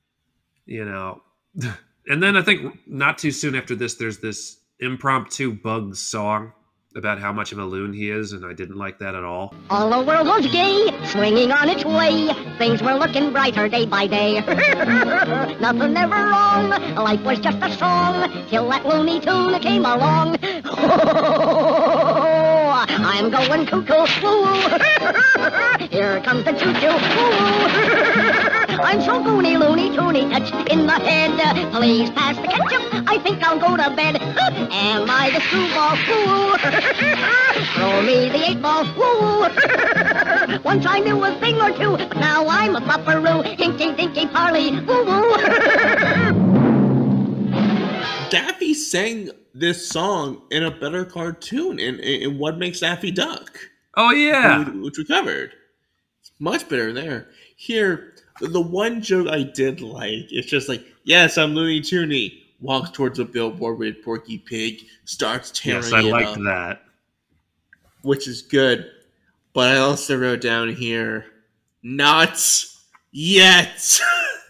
and then I think not too soon after this, there's this impromptu Bugs song about how much of a loon he is, and I didn't like that at all. All the world was gay, swinging on its way. Things were looking brighter day by day. Nothing ever wrong, life was just a song, till that Looney Tune came along. I'm going cuckoo, woo. Here comes the choo-choo, woo. I'm so goony, loony, toony, touched in the head. Please pass the ketchup, I think I'll go to bed. Am I the screwball, woo? Throw me the 8-ball, woo. Once I knew a thing or two, but now I'm a flopperoo. Hinky, dinky, parley, woo-woo. Daffy sang this song in a better cartoon in What Makes Daffy Duck. Oh, yeah. Which we covered. It's much better there. Here, the one joke I did like, it's just like, yes, I'm Looney Tooney. Walks towards a billboard with Porky Pig, starts tearing Yes, I it liked up, that. which is good. But I also wrote down here, not yet.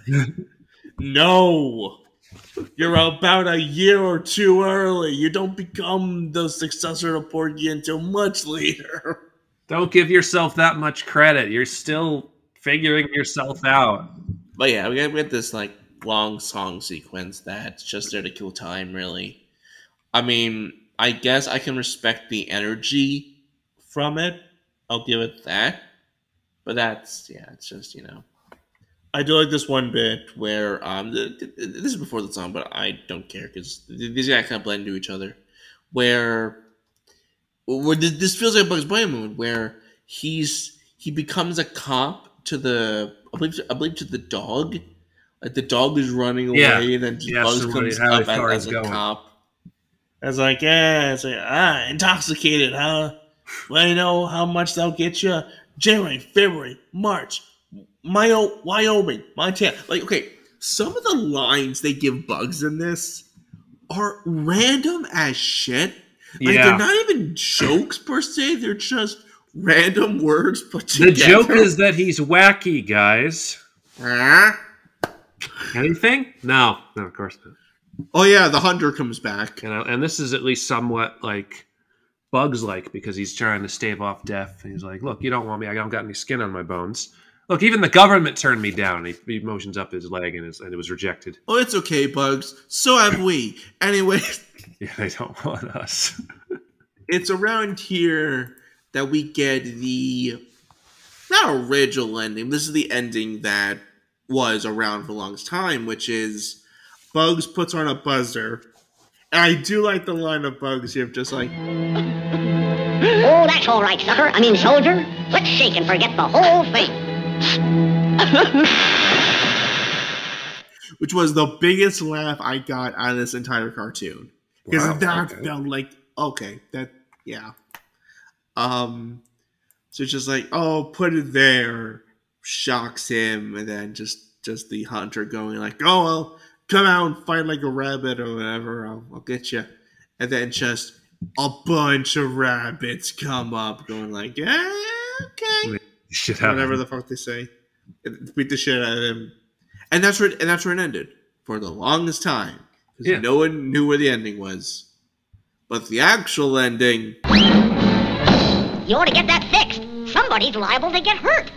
No. You're about a year or two early. You don't become the successor to Porky until much later. Don't give yourself that much credit. You're still figuring yourself out. But yeah, we got this like long song sequence that's just there to kill time, really. I mean, I guess I can respect the energy from it. I'll give it that. But that's, it's just, I do like this one bit where, this is before the song, but I don't care because these guys kind of blend into each other. Where this feels like a Bugs Bunny moment, where he becomes a cop to the, I believe to the dog. Like the dog is running away, and then Bugs comes up as a cop. It's like, yeah, it's like, intoxicated, huh? Well, you know how much they'll get you? January, February, March, Wyoming, Montana. Like, okay, some of the lines they give Bugs in this are random as shit. Like, Yeah. they're not even jokes per se. They're just random words put The together. joke is that he's wacky, guys. Huh? Anything? No, of course not. Oh yeah, the hunter comes back. And this is at least somewhat like Bugs-like because he's trying to stave off death. And he's like, "Look, you don't want me. I don't got any skin on my bones. Look, even the government turned me down." And he motions up his leg, and it was rejected. Oh, it's okay, Bugs. So have we. Anyway, Yeah, they don't want us. it's around here that we get the not original ending. This is the ending that was around for the longest time, which is Bugs puts on a buzzer. And I do like the line of Bugs here, just like, Oh, that's all right, sucker. I mean, soldier. Let's shake and forget the whole thing. which was the biggest laugh I got out of this entire cartoon. Because Wow, that okay. felt like, okay, that, yeah. So it's just like, oh, put it there, shocks him, and then just the hunter going like, oh, well, come out and fight like a rabbit or whatever, I'll get you. And then just a bunch of rabbits come up going like, yeah, okay. Shit out of Whatever him. the fuck they say. Beat the shit out of him. And that's where it ended for the longest time. Because Yeah. no one knew where the ending was. But the actual ending, You ought to get that fixed. Somebody's liable to get hurt.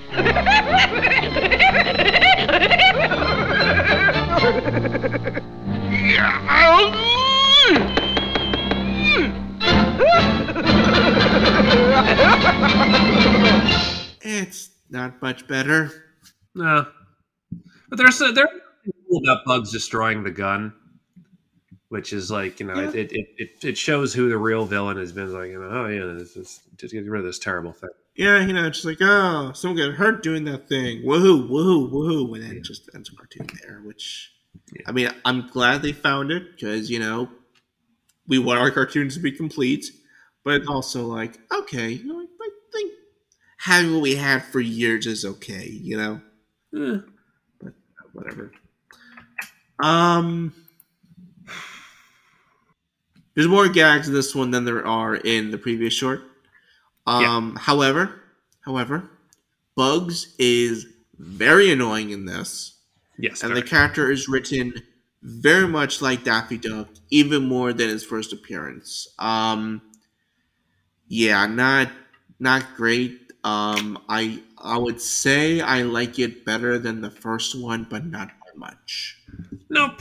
it's not much better. No. But there's something cool about Bugs destroying the gun, which is like, Yeah. it shows who the real villain has been. Like, oh yeah, this is just get rid of this terrible thing. Yeah, just like, oh, someone got hurt doing that thing. Woohoo, woohoo, woohoo. And then it just ends a cartoon there, which, I mean, I'm glad they found it because, we want our cartoons to be complete. But also, like, okay, I think having what we had for years is okay, Eh. But whatever. There's more gags in this one than there are in the previous short. However, Bugs is very annoying in this, Yes, and very. the character is written very much like Daffy Duck, even more than his first appearance. Yeah, not great. I would say I like it better than the first one, but not by much. Nope.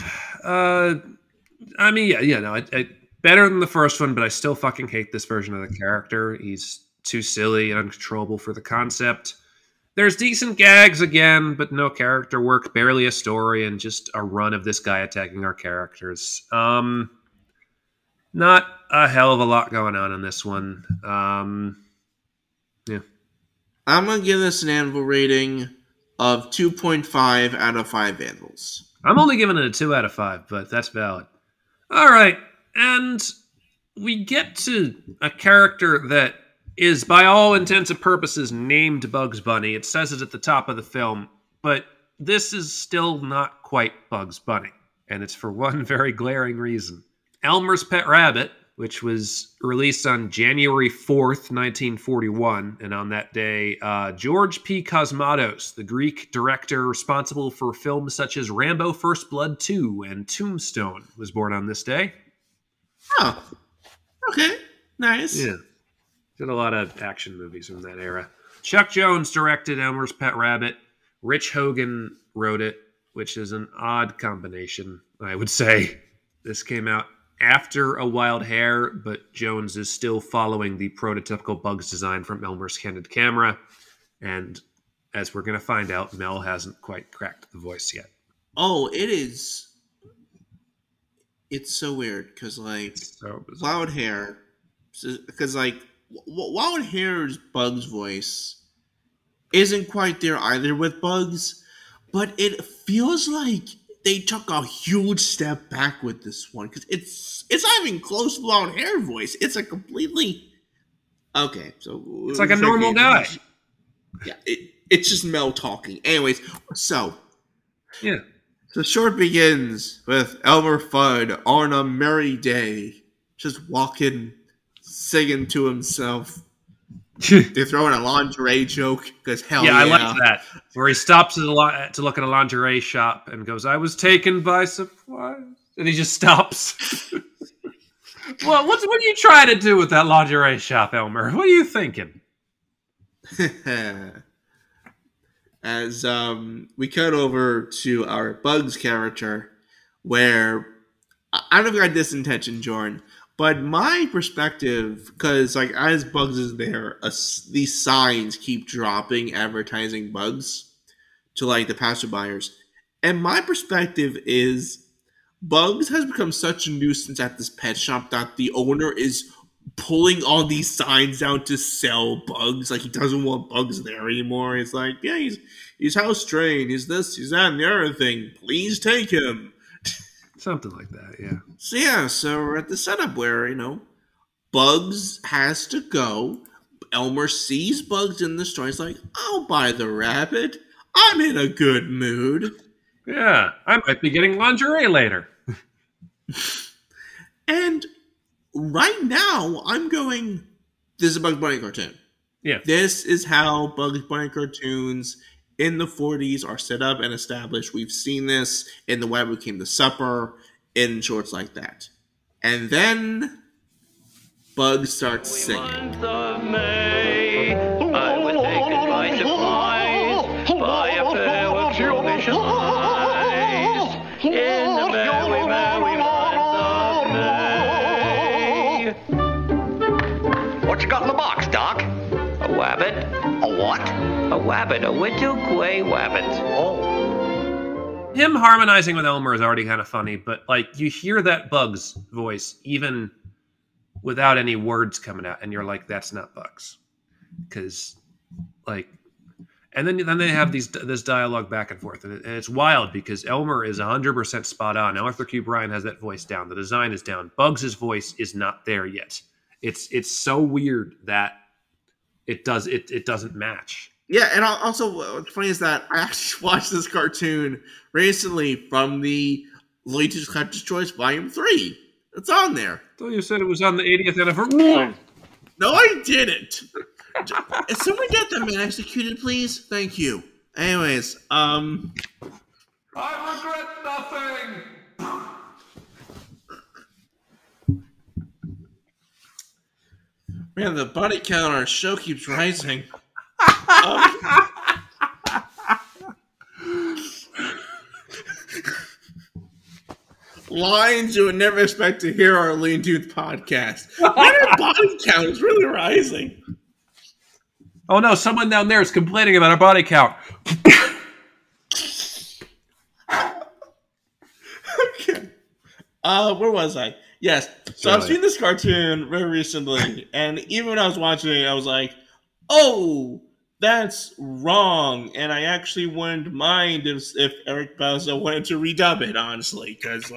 I mean, yeah, no, better than the first one, but I still fucking hate this version of the character. He's too silly and uncontrollable for the concept. There's decent gags again, but no character work, barely a story, and just a run of this guy attacking our characters. Not a hell of a lot going on in this one. Yeah. I'm gonna give this an anvil rating of 2.5 out of 5 anvils. I'm only giving it a 2 out of 5, but that's valid. All right, and we get to a character that is, by all intents and purposes, named Bugs Bunny. It says it at the top of the film, but this is still not quite Bugs Bunny, and it's for one very glaring reason. Elmer's Pet Rabbit, which was released on January 4th, 1941, and on that day, George P. Cosmatos, the Greek director responsible for films such as Rambo First Blood 2 and Tombstone, was born on this day. Oh, okay, nice. Yeah. Did a lot of action movies from that era. Chuck Jones directed Elmer's Pet Rabbit. Rich Hogan wrote it, which is an odd combination, I would say. This came out after A Wild Hare, but Jones is still following the prototypical Bugs design from Elmer's Candid Camera. And as we're going to find out, Mel hasn't quite cracked the voice yet. Oh, it is. It's so weird because, like, So bizarre. Wild Hair, because, like, Wild Hair's Bugs voice isn't quite there either with Bugs, but it feels like they took a huge step back with this one because it's not even close to long hair voice. It's a completely okay. So it's like a normal guy. Yeah, it's just Mel talking. Anyways, so yeah, the short begins with Elmer Fudd on a merry day, just walking, singing to himself. They're throwing a lingerie joke because hell yeah. I like that. Where he stops to look at a lingerie shop and goes, "I was taken by surprise," and he just stops. Well, what are you trying to do with that lingerie shop, Elmer? What are you thinking? As we cut over to our Bugs character, where I don't know if I had this intention, Jordan, but my perspective, because like as Bugs is there, these signs keep dropping advertising Bugs to like the passerbyers, and my perspective is Bugs has become such a nuisance at this pet shop that the owner is pulling all these signs down to sell Bugs. Like he doesn't want Bugs there anymore. It's like, yeah, he's house trained. He's this, he's that, and the other thing. Please take him. Something like that, yeah. So we're at the setup where, Bugs has to go. Elmer sees Bugs in the store. He's like, I'll buy the rabbit. I'm in a good mood. Yeah, I might be getting lingerie later. And right now, I'm going, this is a Bugs Bunny cartoon. Yeah. This is how Bugs Bunny cartoons in the 40s are set up and established. We've seen this in The Web Became the Supper, in shorts like that. And then Bugs starts singing. Month of May, I was taken by surprise by a pair of foolish eyes in the very, very month of May. What you got in the box, Doc? A wabbit. A what? A wabbit, a little gray wabbit. Oh. Him harmonizing with Elmer is already kind of funny, but like you hear that Bugs voice even without any words coming out, and you're like, "That's not Bugs," because like, and then they have this dialogue back and forth, and it's wild because Elmer is 100% spot on. Arthur Q. Bryan has that voice down. The design is down. Bugs' voice is not there yet. It's so weird that it doesn't match. Yeah, and also what's funny is that I actually watched this cartoon recently from the latest Collector's Choice Volume 3. It's on there. I thought you said it was on the 80th anniversary. No, I didn't. Is someone get that man executed, please? Thank you. Anyways, I regret nothing. Man, the body count on our show keeps rising. Lines you would never expect to hear our Lean Tooth podcast. Our body count is really rising. Oh no, someone down there is complaining about our body count. Okay. Where was I? Yes. So I've seen this cartoon very recently, and even when I was watching it, I was like, oh, that's wrong. And I actually wouldn't mind if Eric Bauza wanted to redub it, honestly, because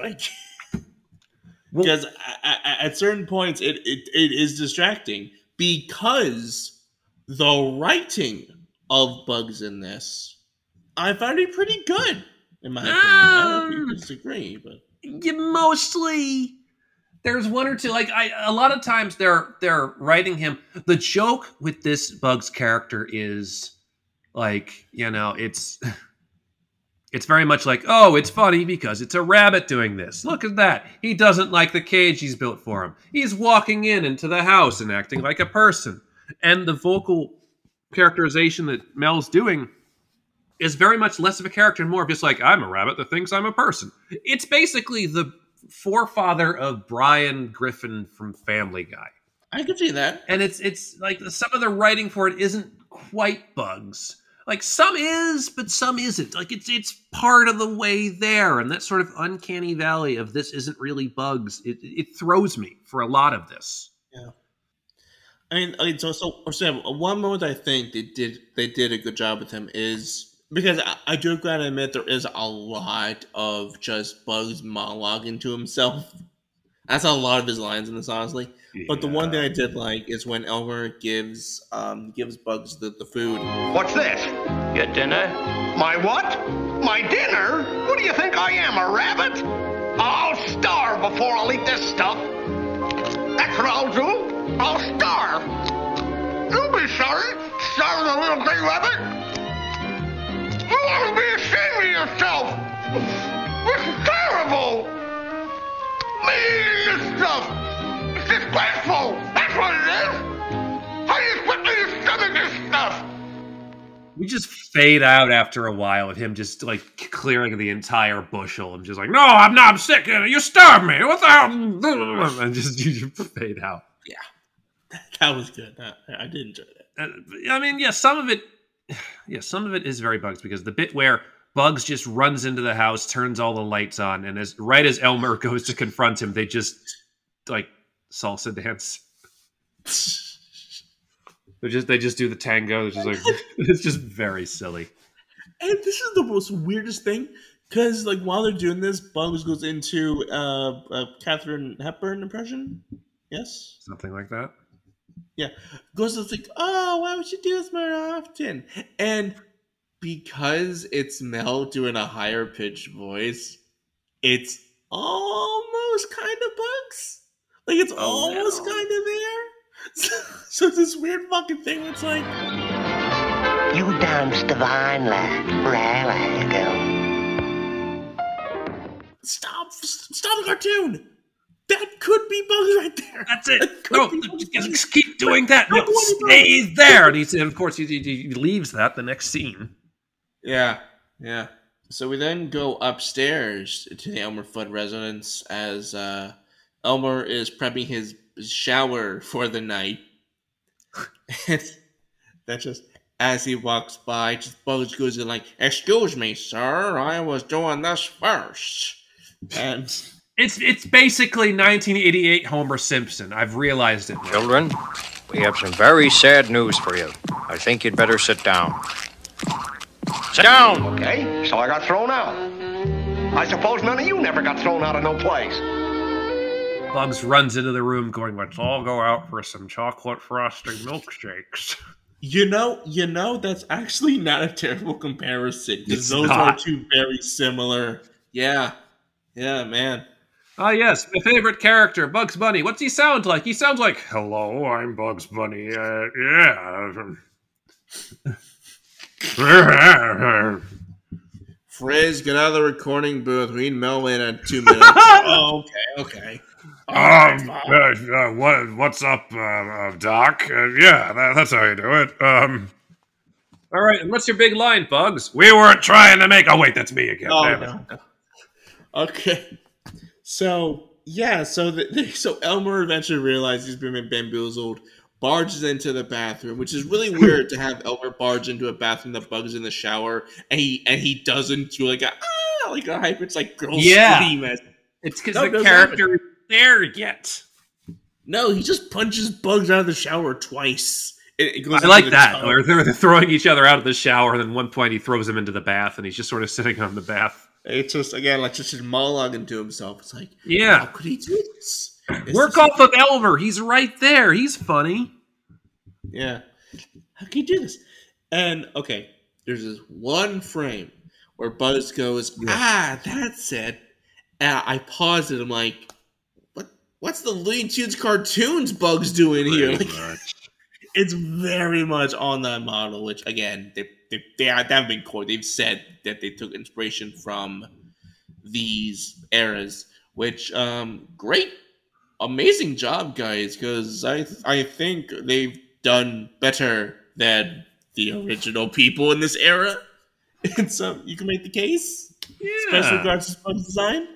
at certain points it is distracting because the writing of Bugs in this I found it pretty good, in my opinion. I don't know if you disagree, but mostly there's one or two. Like a lot of times they're writing him. The joke with this Bugs character is like, it's very much like, oh, it's funny because it's a rabbit doing this. Look at that. He doesn't like the cage he's built for him. He's walking into the house and acting like a person. And the vocal characterization that Mel's doing is very much less of a character and more of just like, I'm a rabbit that thinks I'm a person. It's basically the forefather of Brian Griffin from Family Guy. I can see that. And it's like some of the writing for it isn't quite Bugs. Like some is, but some isn't. Like it's part of the way there, and that sort of uncanny valley of this isn't really Bugs. It throws me for a lot of this. Yeah. I mean, so one moment I think they did a good job with him is Because I do gotta admit there is a lot of just Bugs monologuing to himself. That's a lot of his lines in this, honestly. But the one thing I did like is when Elmer gives Bugs the food. What's this? Your dinner? My what? My dinner? What do you think I am, a rabbit? I'll starve before I'll eat this stuff. That's what I'll do. I'll starve. You'll be sorry, starving a little gray rabbit. You ought to be ashamed of yourself. This is terrible. Me eating this stuff. It's disgraceful. That's what it is. How do you expect me to stomach this stuff? We just fade out after a while of him just like clearing the entire bushel and just like, no, I'm not, I'm sick. You starved me. What the hell? And just you fade out. Yeah, that was good. I did enjoy that. I mean, some of it is very Bugs, because the bit where Bugs just runs into the house, turns all the lights on, and right as Elmer goes to confront him, they just like salsa dance. They just do the tango. It's just like it's just very silly. And this is the most weirdest thing, because like while they're doing this, Bugs goes into a Katharine Hepburn impression. Yes, Something like that. yeah. Goes to like, oh, why would you do this more often? And because it's Mel doing a higher pitched voice, it's almost kind of Bugs. Like it's almost kind of there. So this weird fucking thing that's like, You dance divine, lad. There you go. stop the cartoon. That could be Bugs right there. That's it. No, just keep doing that. No, stay there. And of course, he leaves that the next scene. Yeah. So we then go upstairs to the Elmer Fudd residence as Elmer is prepping his shower for the night. And that's just as he walks by, just Bugs goes in like, "Excuse me, sir, I was doing this first." And It's basically 1988 Homer Simpson. I've realized it now. Children, we have some very sad news for you. I think you'd better sit down. Sit down! Okay, so I got thrown out. I suppose none of you never got thrown out of no place. Bugs runs into the room going, let's all go out for some chocolate frosting milkshakes. you know, that's actually not a terrible comparison, because It's those not. are two very similar. Yeah, man. Ah, yes, my favorite character, Bugs Bunny. What's he sound like? He sounds like, hello, I'm Bugs Bunny. Frizz, get out of the recording booth. We need Mel in at 2 minutes. Oh, okay. What's up, Doc? That's how you do it. All right, and what's your big line, Bugs? We weren't trying to make... Oh, wait, that's me again. Damn it. No. Okay. So Elmer eventually realizes he's been bamboozled, barges into the bathroom, which is really weird to have Elmer barge into a bathroom that Bugs in the shower, and he doesn't do like a high pitched like girl scream. It's because the character isn't there yet. No, he just punches Bugs out of the shower twice. It goes I like into the that. tub. Where they're throwing each other out of the shower, and then at one point he throws him into the bath, and he's just sort of sitting on the bath. It's just again like just monologuing to himself. It's like, Yeah. how could he do this? Work off of Elmer. He's right there. He's funny. Yeah. How can you do this? And okay, there's this one frame where Bugs goes, that's it. And I paused it. I'm like, what's the Looney Tunes cartoons Bugs doing here? Like, it's very much on that model, which again, they haven't been coy. They've said that they took inspiration from these eras, which great, amazing job, guys, because I think they've done better than the original people in this era. And so you can make the case, especially regards to Bugs' design.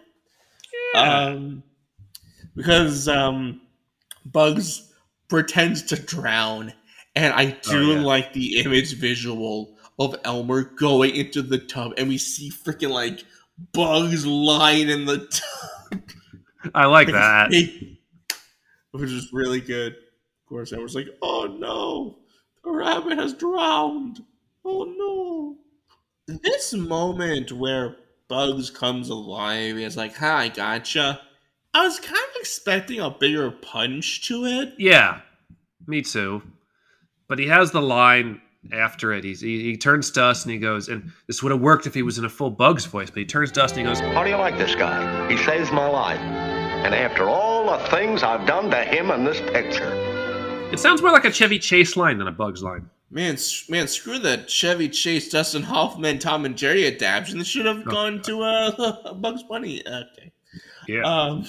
Because Bugs pretends to drown, and I do like the image visual of Elmer going into the tub, and we see freaking like Bugs lying in the tub. I like that. Which is really good. Of course, Elmer's like, "Oh no, the rabbit has drowned. Oh no." This moment where Bugs comes alive is like, "Hi, I gotcha." I was kind of expecting a bigger punch to it. Yeah, me too. But he has the line after it. He turns to us and he goes, and this would have worked if he was in a full Bugs voice, but he turns to us and he goes, How do you like this guy? He saves my life. And after all the things I've done to him in this picture. it sounds more like a Chevy Chase line than a Bugs line. Man, screw that Chevy Chase, Dustin Hoffman, Tom and Jerry adaptation. This should have gone to Bugs Bunny. Okay. Yeah.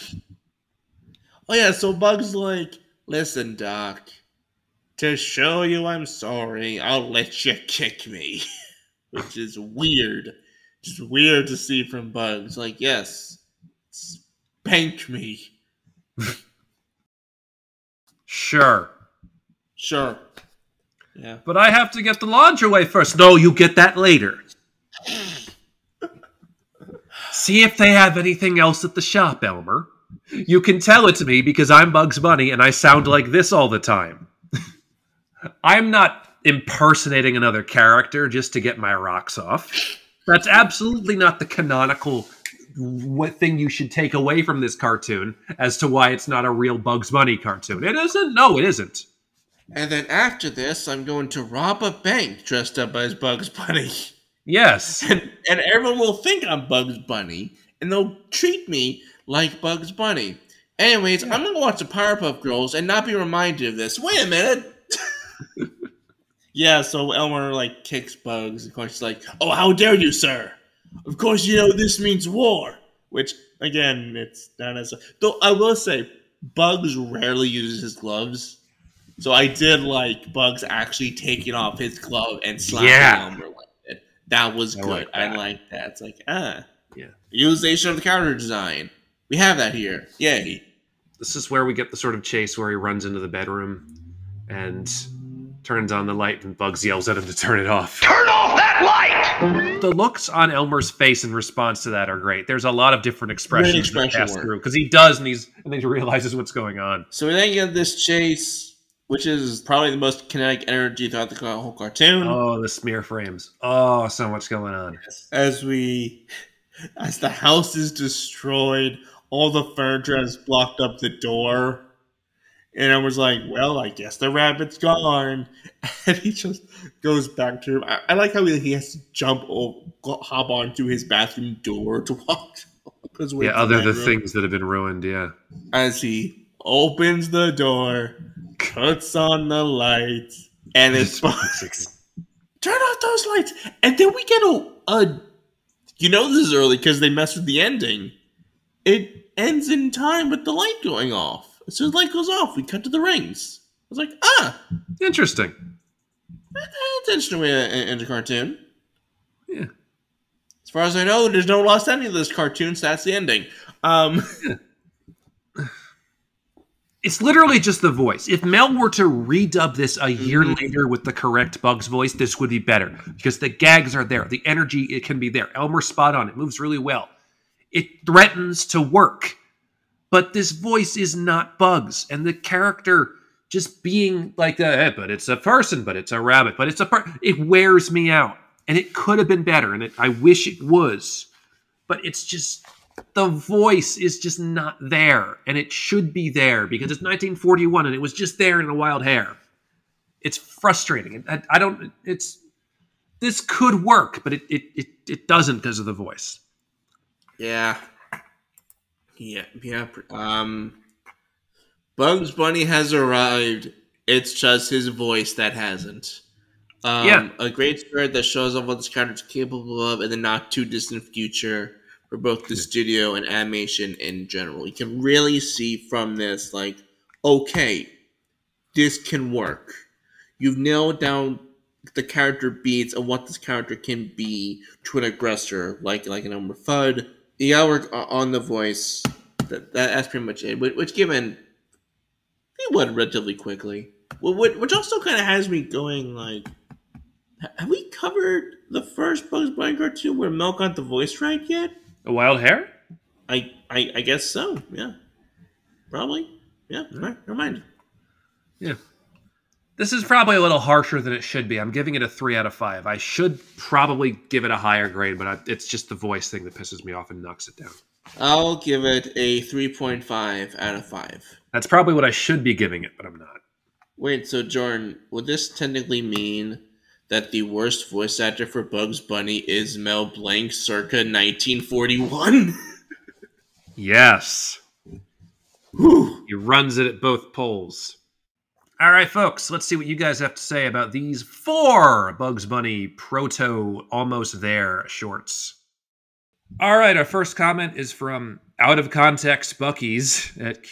Oh yeah, so Bugs like, listen, Doc, to show you I'm sorry, I'll let you kick me. Which is weird. Just weird to see from Bugs. Like, yes, spank me. Sure. Sure. Yeah. But I have to get the laundry away first. No, you get that later. See if they have anything else at the shop, Elmer. You can tell it to me because I'm Bugs Bunny and I sound like this all the time. I'm not impersonating another character just to get my rocks off. That's absolutely not the canonical thing you should take away from this cartoon as to why it's not a real Bugs Bunny cartoon. It isn't? No, it isn't. And then after this, I'm going to rob a bank dressed up as Bugs Bunny. Yes. And everyone will think I'm Bugs Bunny, and they'll treat me like Bugs Bunny. Anyways, I'm going to watch the Powerpuff Girls and not be reminded of this. Wait a minute! Yeah, so Elmer, like, kicks Bugs. Of course, he's like, oh, how dare you, sir? Of course you know this means war. Which, again, it's not as... Though, I will say, Bugs rarely uses his gloves. So I did like Bugs actually taking off his glove and slapping Elmer with it. That was good. I like that. It's like, utilization of the character design. We have that here. Yay. This is where we get the sort of chase where he runs into the bedroom and turns on the light and Bugs yells at him to turn it off. Turn off that light! The looks on Elmer's face in response to that are great. There's a lot of different expressions that pass work. through because he does and then he realizes what's going on. So we then get this chase, which is probably the most kinetic energy throughout the whole cartoon. Oh, the smear frames. Oh, so much going on. As the house is destroyed, all the furniture has blocked up the door. And I was like, well, I guess the rabbit's gone. And he just goes back to him. I like how he has to hop onto his bathroom door to walk. Other the things that have been ruined, yeah. As he opens the door, cuts on the lights, and it's turn off those lights. And then we get this is early because they messed with the ending. It ends in time with the light going off. As soon as the light goes off, we cut to the rings. I was like, interesting. That's an interesting way to end a cartoon. Yeah. As far as I know, there's no lost ending of this cartoon, so that's the ending. It's literally just the voice. If Mel were to redub this a year later with the correct Bugs voice, this would be better. Because the gags are there. The energy, it can be there. Elmer's spot on. It moves really well. It threatens to work. But this voice is not Bugs. And the character just being like, but it's a person, but it's a rabbit, but it's it wears me out. And it could have been better. And I wish it was. But it's just... the voice is just not there, and it should be there because it's 1941 and it was just there in a wild hair. It's frustrating. This could work, but it doesn't because of the voice. Yeah. Bugs Bunny has arrived. It's just his voice that hasn't. A great story that shows off what this character is capable of in the not too distant future. For both the studio and animation in general. You can really see from this, like, okay, this can work. You've nailed down the character beats of what this character can be to an aggressor, like an Elmer Fudd. You gotta work on the voice. That's pretty much it. Which given, it went relatively quickly. Which also kind of has me going, like, have we covered the first Bugs Bunny cartoon where Mel got the voice right yet? A wild hair? I guess so. Yeah, probably. Yeah, never mind. Yeah. This is probably a little harsher than it should be. I'm giving it a 3 out of 5. I should probably give it a higher grade, but it's just the voice thing that pisses me off and knocks it down. I'll give it a 3.5 out of 5. That's probably what I should be giving it, but I'm not. Wait, so Jordan, would this technically mean that the worst voice actor for Bugs Bunny is Mel Blanc circa 1941? Yes. Whew. He runs it at both poles. All right, folks, let's see what you guys have to say about these 4 Bugs Bunny proto almost there shorts. All right, our first comment is from Out of Context Bucky's at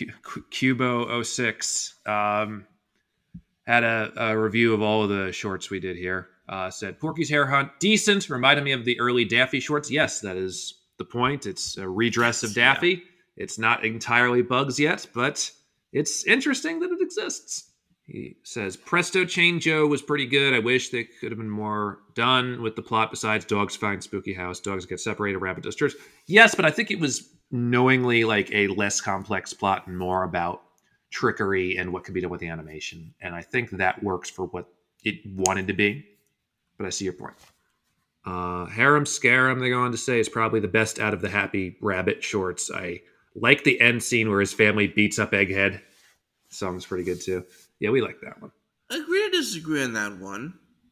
Cubo06. Had a review of all of the shorts we did here. Said, Porky's Hare Hunt, decent. Reminded me of the early Daffy shorts. Yes, that is the point. It's a redress of Daffy. Yeah. It's not entirely Bugs yet, but it's interesting that it exists. He says, Presto Chain Joe was pretty good. I wish they could have been more done with the plot besides dogs find spooky house, dogs get separated, rabbit does church. Yes, but I think it was knowingly like a less complex plot and more about trickery and what could be done with the animation. And I think that works for what it wanted to be. But I see your point. Harem Scarum, they go on to say, is probably the best out of the Happy Rabbit shorts. I like the end scene where his family beats up Egghead. The song's pretty good too. Yeah, we like that one. Agree to disagree on that one.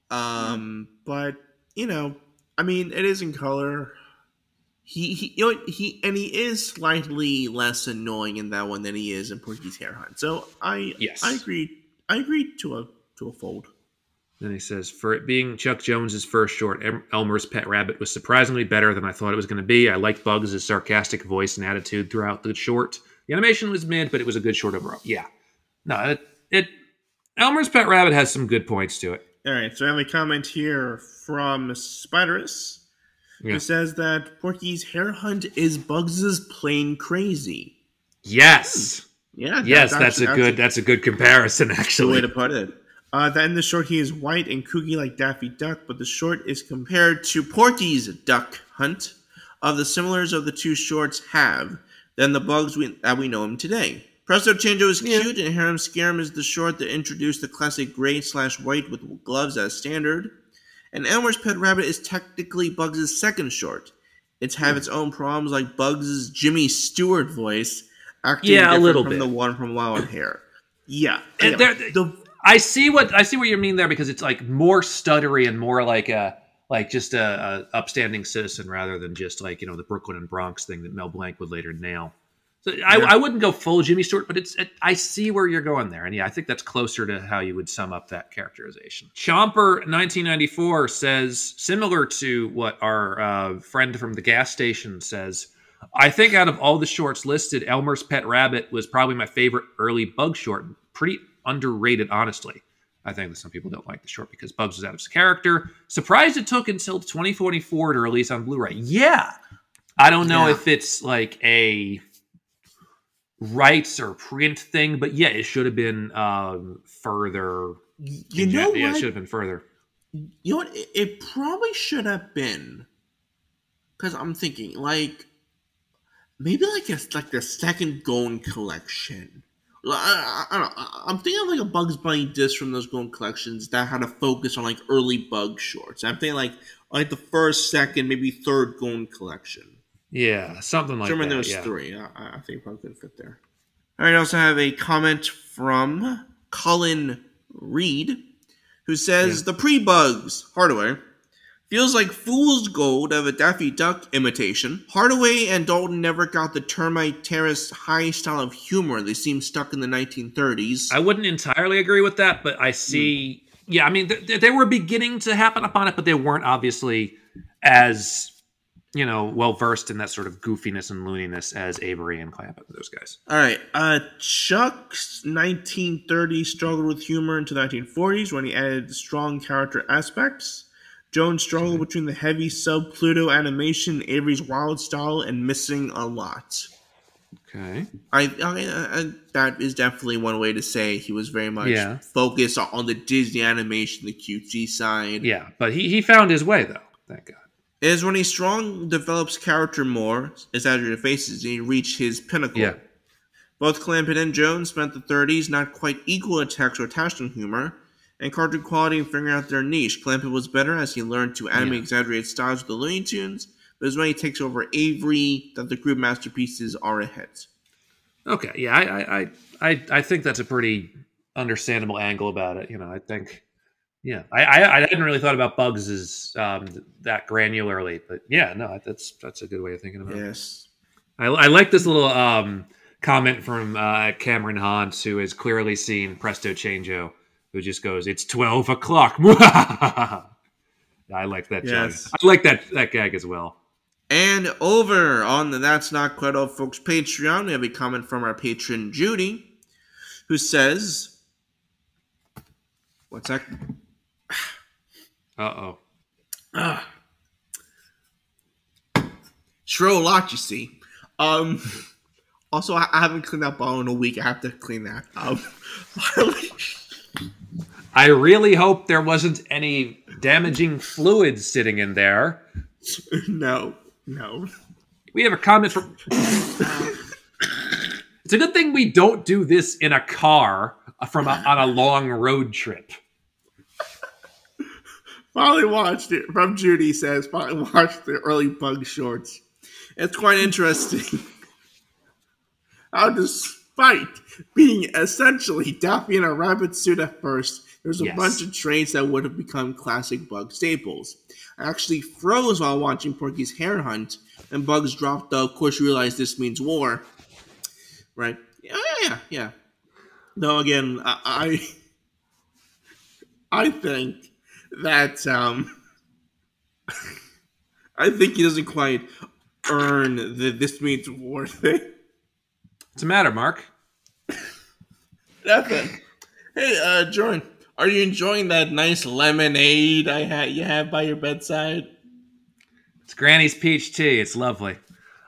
But, you know, I mean, it is in color. He is slightly less annoying in that one than he is in Porky's Hare Hunt. So I agree to a fold. Then he says, for it being Chuck Jones's first short, Elmer's Pet Rabbit was surprisingly better than I thought it was going to be. I liked Bugs' sarcastic voice and attitude throughout the short. The animation was mid, but it was a good short overall. Yeah. No, Elmer's Pet Rabbit has some good points to it. All right, so I have a comment here from Spiderus, who says that Porky's Hare Hunt is Bugs' plain crazy. Yes. Yeah. That's a good comparison, actually. Good way to put it. That in the short he is white and kooky like Daffy Duck, but the short is compared to Porky's Duck Hunt. Of the similars of the two shorts have than the Bugs that we know him today. Presto Chango is cute, and Harem Scarum is the short that introduced the classic gray/white with gloves as standard. And Elmer's Pet Rabbit is technically Bugs' second short. It's have its own problems like Bugs' Jimmy Stewart voice acting different a little from bit. The one from Wild Hare. Yeah. And I see what you mean there, because it's like more stuttery and more like just a upstanding citizen rather than just like, you know, the Brooklyn and Bronx thing that Mel Blanc would later nail. So I wouldn't go full Jimmy Stewart, but I see where you're going there. And yeah, I think that's closer to how you would sum up that characterization. Chomper1994 says, similar to what our friend from the gas station says, I think out of all the shorts listed, Elmer's Pet Rabbit was probably my favorite early Bug short. Pretty underrated, honestly. I think that some people don't like the short because Bugs was out of his character. Surprised it took until 2044 to release on Blu-ray. Yeah. I don't know if it's like a rights or print thing, but yeah, it should have been further. You know what? Yeah, it should have been further. You know what? It probably should have been, because I'm thinking like maybe like the second Golden Collection. I don't know. I'm thinking of like a Bugs Bunny disc from those Golden Collections that had a focus on like early Bug shorts. I'm thinking like the first, second, maybe third Golden Collection. Yeah, something like that. There was 3. I think probably could fit there. All right, I also have a comment from Colin Reed, who says, the pre-Bugs, Hardaway, feels like fool's gold of a Daffy Duck imitation. Hardaway and Dalton never got the Termite Terrace high style of humor. They seem stuck in the 1930s. I wouldn't entirely agree with that, but I see... Yeah, I mean, they were beginning to happen upon it, but they weren't obviously as... well-versed in that sort of goofiness and looniness as Avery and Clampett, those guys. All right. Chuck's 1930s struggled with humor into the 1940s when he added strong character aspects. Jones struggled between the heavy sub-Pluto animation, Avery's wild style, and missing a lot. Okay. That is definitely one way to say he was very much focused on the Disney animation, the cutesy side. Yeah, but he found his way, though. Thank God. It is when he strong develops character more, exaggerated faces, and he reached his pinnacle. Yeah. Both Clampett and Jones spent the 30s not quite equal to text or attached on humor. and cartoon quality and figuring out their niche. Clampett was better as he learned to animate exaggerated styles with the Looney Tunes, but it's when he takes over Avery that the group masterpieces are a hit. Okay, yeah, I think that's a pretty understandable angle about it. I think, yeah, I hadn't really thought about Bugs as that granularly, but yeah, no, that's a good way of thinking about it. Yes. I like this little comment from Cameron Hans, who has clearly seen Presto Changeo, who just goes, "It's 12 o'clock." I like that. Yes. I like that gag as well. And over on the That's Not Quite All Folks Patreon, we have a comment from our patron Judy, who says, "What's that?" Uh-oh. Sure, a lot, you see. Also, I haven't cleaned that bottle in a week. I have to clean that. I really hope there wasn't any damaging fluids sitting in there. No. We have a comment from... It's a good thing we don't do this in a car on a long road trip. Finally watched it. From Judy says, finally watched the early Bug shorts. It's quite interesting how, despite being essentially Daffy in a rabbit suit at first, there's a bunch of traits that would have become classic Bug staples. I actually froze while watching Porky's Hare Hunt, and Bugs dropped the, of course you realize this means war. Right? Yeah. Though again, I think that I think he doesn't quite earn the this means war thing. What's the matter, Mark? Nothing. Hey, Jordan, are you enjoying that nice lemonade you have by your bedside? It's Granny's peach tea. It's lovely.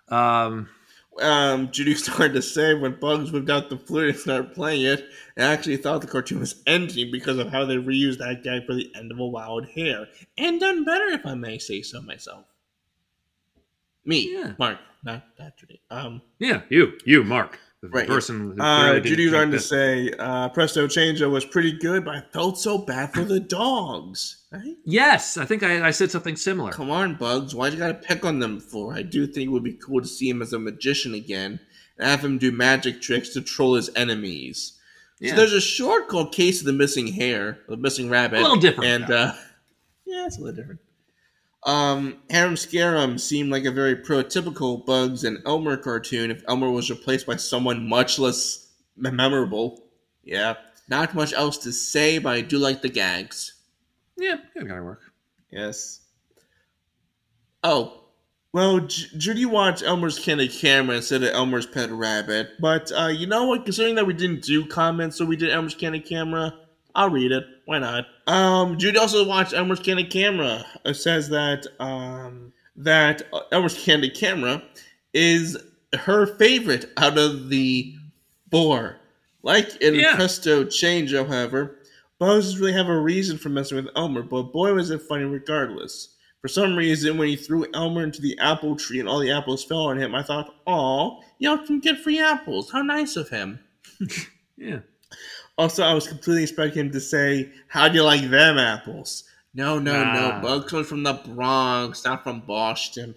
Judy started to say when Bugs whipped out the flute and started playing it, I actually thought the cartoon was ending because of how they reused that gag for the end of A Wild Hare. And done better, if I may say so myself. Me, Mark, not Judy. Yeah, you, Mark. The right, person Judy started to say Presto Changeo was pretty good, but I felt so bad for the dogs. Right? Yes, I think I said something similar. Come on, Bugs. Why'd you gotta pick on them for? I do think it would be cool to see him as a magician again and have him do magic tricks to troll his enemies. Yeah. So there's a short called Case of the Missing Hare, the Missing Rabbit. A little different. And, yeah, it's a little different. Harem Scarum seemed like a very prototypical Bugs and Elmer cartoon if Elmer was replaced by someone much less memorable. Yeah. Not much else to say, but I do like the gags. Yeah, it gotta work. Yes. Oh. Well, Judy watched Elmer's Candid Camera instead of Elmer's Pet Rabbit. But, you know what? Considering that we didn't do comments, so we did Elmer's Candid Camera, I'll read it. Why not? Judy also watched Elmer's Candid Camera. It says that Elmer's Candid Camera is her favorite out of the 4. Like in Presto Changeo, however, Bugs doesn't really have a reason for messing with Elmer, but boy was it funny regardless. For some reason, when he threw Elmer into the apple tree and all the apples fell on him, I thought, aw, you helped him get free apples. How nice of him. Yeah. Also, I was completely expecting him to say, how do you like them apples? No. Bugs comes from the Bronx, not from Boston.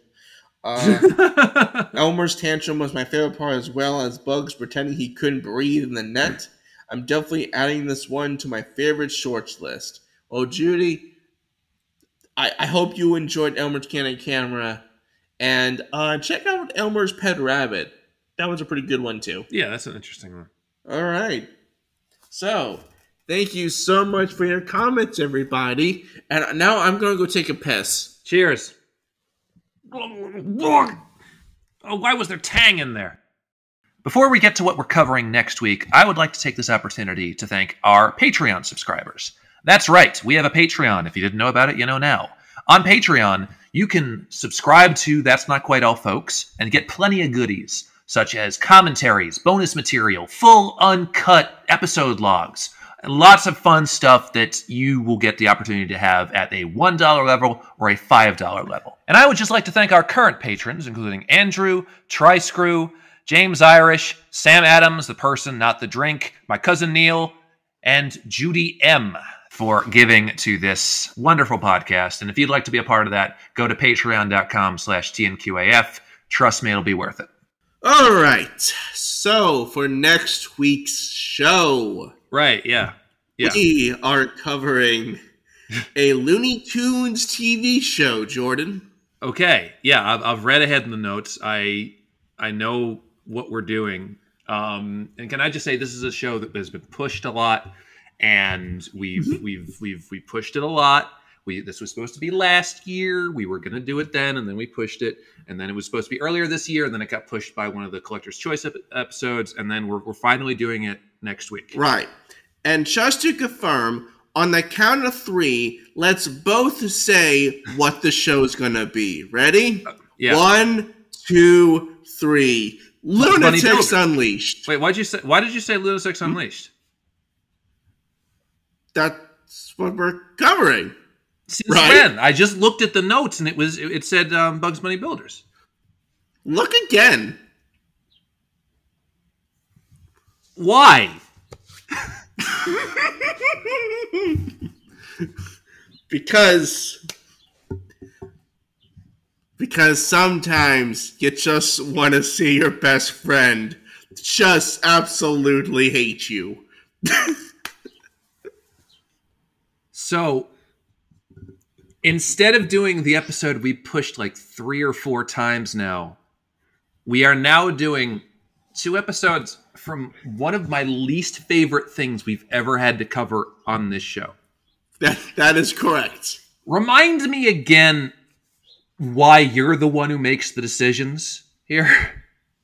Elmer's tantrum was my favorite part, as well as Bugs pretending he couldn't breathe in the net. I'm definitely adding this one to my favorite shorts list. Well, Judy, I hope you enjoyed Elmer's Candid Camera. And check out Elmer's Pet Rabbit. That was a pretty good one, too. Yeah, that's an interesting one. All right. So, thank you so much for your comments, everybody. And now I'm going to go take a piss. Cheers. Oh, why was there tang in there? Before we get to what we're covering next week, I would like to take this opportunity to thank our Patreon subscribers. That's right, we have a Patreon. If you didn't know about it, you know now. On Patreon, you can subscribe to That's Not Quite All Folks and get plenty of goodies, such as commentaries, bonus material, full uncut episode logs, and lots of fun stuff that you will get the opportunity to have at a $1 level or a $5 level. And I would just like to thank our current patrons, including Andrew, Triscrew, James Irish, Sam Adams, the person, not the drink, my cousin Neil, and Judy M. for giving to this wonderful podcast. And if you'd like to be a part of that, go to patreon.com/TNQAF. Trust me, it'll be worth it. All right. So for next week's show, Right, yeah. we are covering a Looney Tunes TV show, Jordan. Okay, yeah, I've read ahead in the notes. I know what we're doing. And can I just say this is a show that has been pushed a lot, and we pushed it a lot. This was supposed to be last year. We were going to do it then, and then we pushed it, and then it was supposed to be earlier this year, and then it got pushed by one of the Collector's Choice episodes, and then we're finally doing it next week. Right. And just to confirm, on the count of 3, let's both say what the show's going to be. Ready? Yeah. 1, 2, 3. Lunatics Unleashed. Wait, why did you say Lunatics Unleashed? That's what we're covering. Since right? when? I just looked at the notes and it said Bugs Bunny Builders. Look again. Why? Because sometimes you just want to see your best friend just absolutely hate you. So instead of doing the episode we pushed like 3 or 4 times now, we are now doing 2 episodes from one of my least favorite things we've ever had to cover on this show. That is correct. Remind me again why you're the one who makes the decisions here.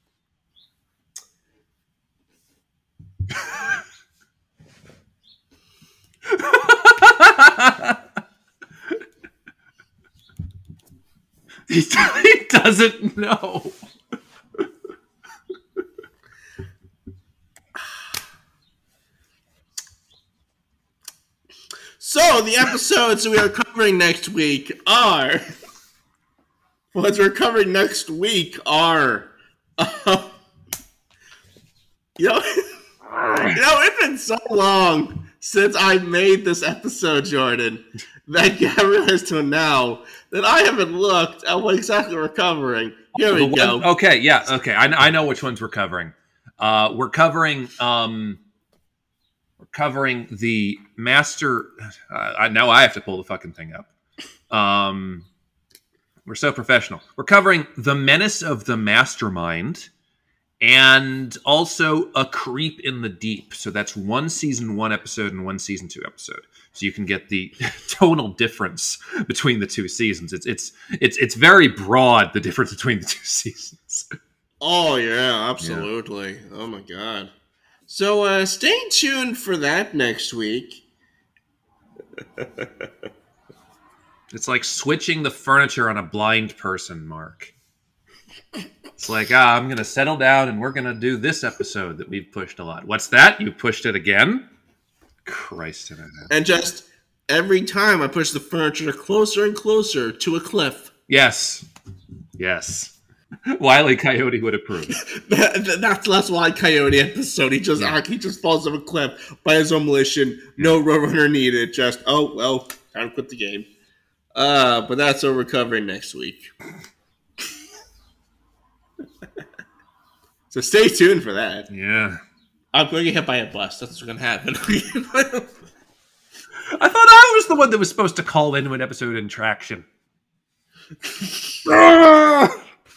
He doesn't know. So the episodes we are covering next week are it's been so long since I made this episode, Jordan, that I realized till now that I haven't looked at what exactly we're covering. Here we go. Okay, yeah, okay. I know which ones we're covering. We're covering the master. Now I have to pull the fucking thing up. We're so professional. We're covering The Menace of the Mastermind and also A Creep in the Deep. So that's 1 season 1 episode and 1 season 2 episode. So you can get the tonal difference between the 2 seasons. It's very broad, the difference between the 2 seasons. Oh yeah, absolutely. Yeah. Oh my god. So stay tuned for that next week. It's like switching the furniture on a blind person, Mark. It's like, I'm going to settle down and we're going to do this episode that we've pushed a lot. What's that? You pushed it again? Christ. And just every time I push the furniture closer and closer to a cliff. Yes. Wile E. Coyote would approve. That's the last Wile E. Coyote episode. He just falls off a cliff by his own volition. No roadrunner needed. Just, oh, well, time to quit the game. But that's what we're covering next week. So stay tuned for that. Yeah. I'm going to get hit by a bus. That's what's going to happen. I thought I was the one that was supposed to call into an episode in Traction. No,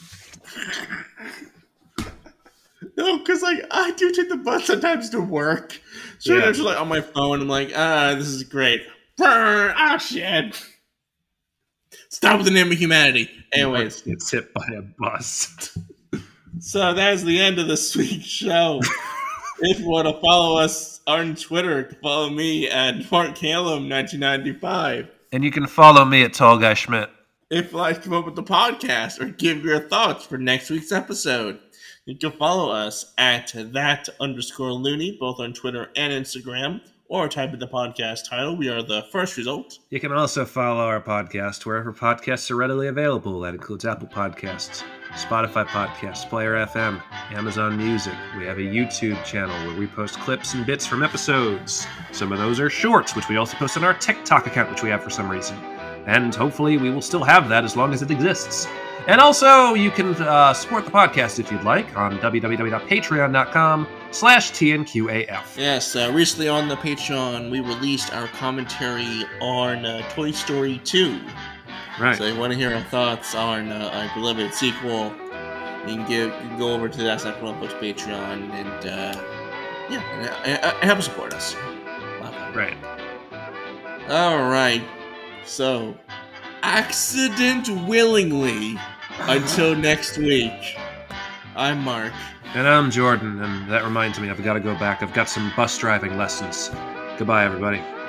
because I do take the bus sometimes to work. So I'm just on my phone. I'm like, this is great. Ah, shit. Stop with the name of humanity. Anyways, gets hit by a bus. So that's the end of this week's show. If you want to follow us on Twitter, follow me at MarkCallum1995. And you can follow me at Tall Guy Schmidt. If you'd like to come up with the podcast or give your thoughts for next week's episode, you can follow us at @that_loony, both on Twitter and Instagram, or type in the podcast title. We are the first result. You can also follow our podcast wherever podcasts are readily available. That includes Apple Podcasts, Spotify Podcasts, Player FM, Amazon Music. We have a YouTube channel where we post clips and bits from episodes. Some of those are shorts, which we also post on our TikTok account, which we have for some reason. And hopefully we will still have that as long as it exists. And also, you can support the podcast if you'd like on www.patreon.com/TNQAF. Yes, recently on the Patreon, we released our commentary on Toy Story 2. Right. So if you want to hear our thoughts on our beloved sequel, you can go over to the That's Not Cool Patreon and help support us. Right. Alright. So, accident willingly. Until next week. I'm Mark. And I'm Jordan, and that reminds me, I've got to go back. I've got some bus driving lessons. Goodbye, everybody.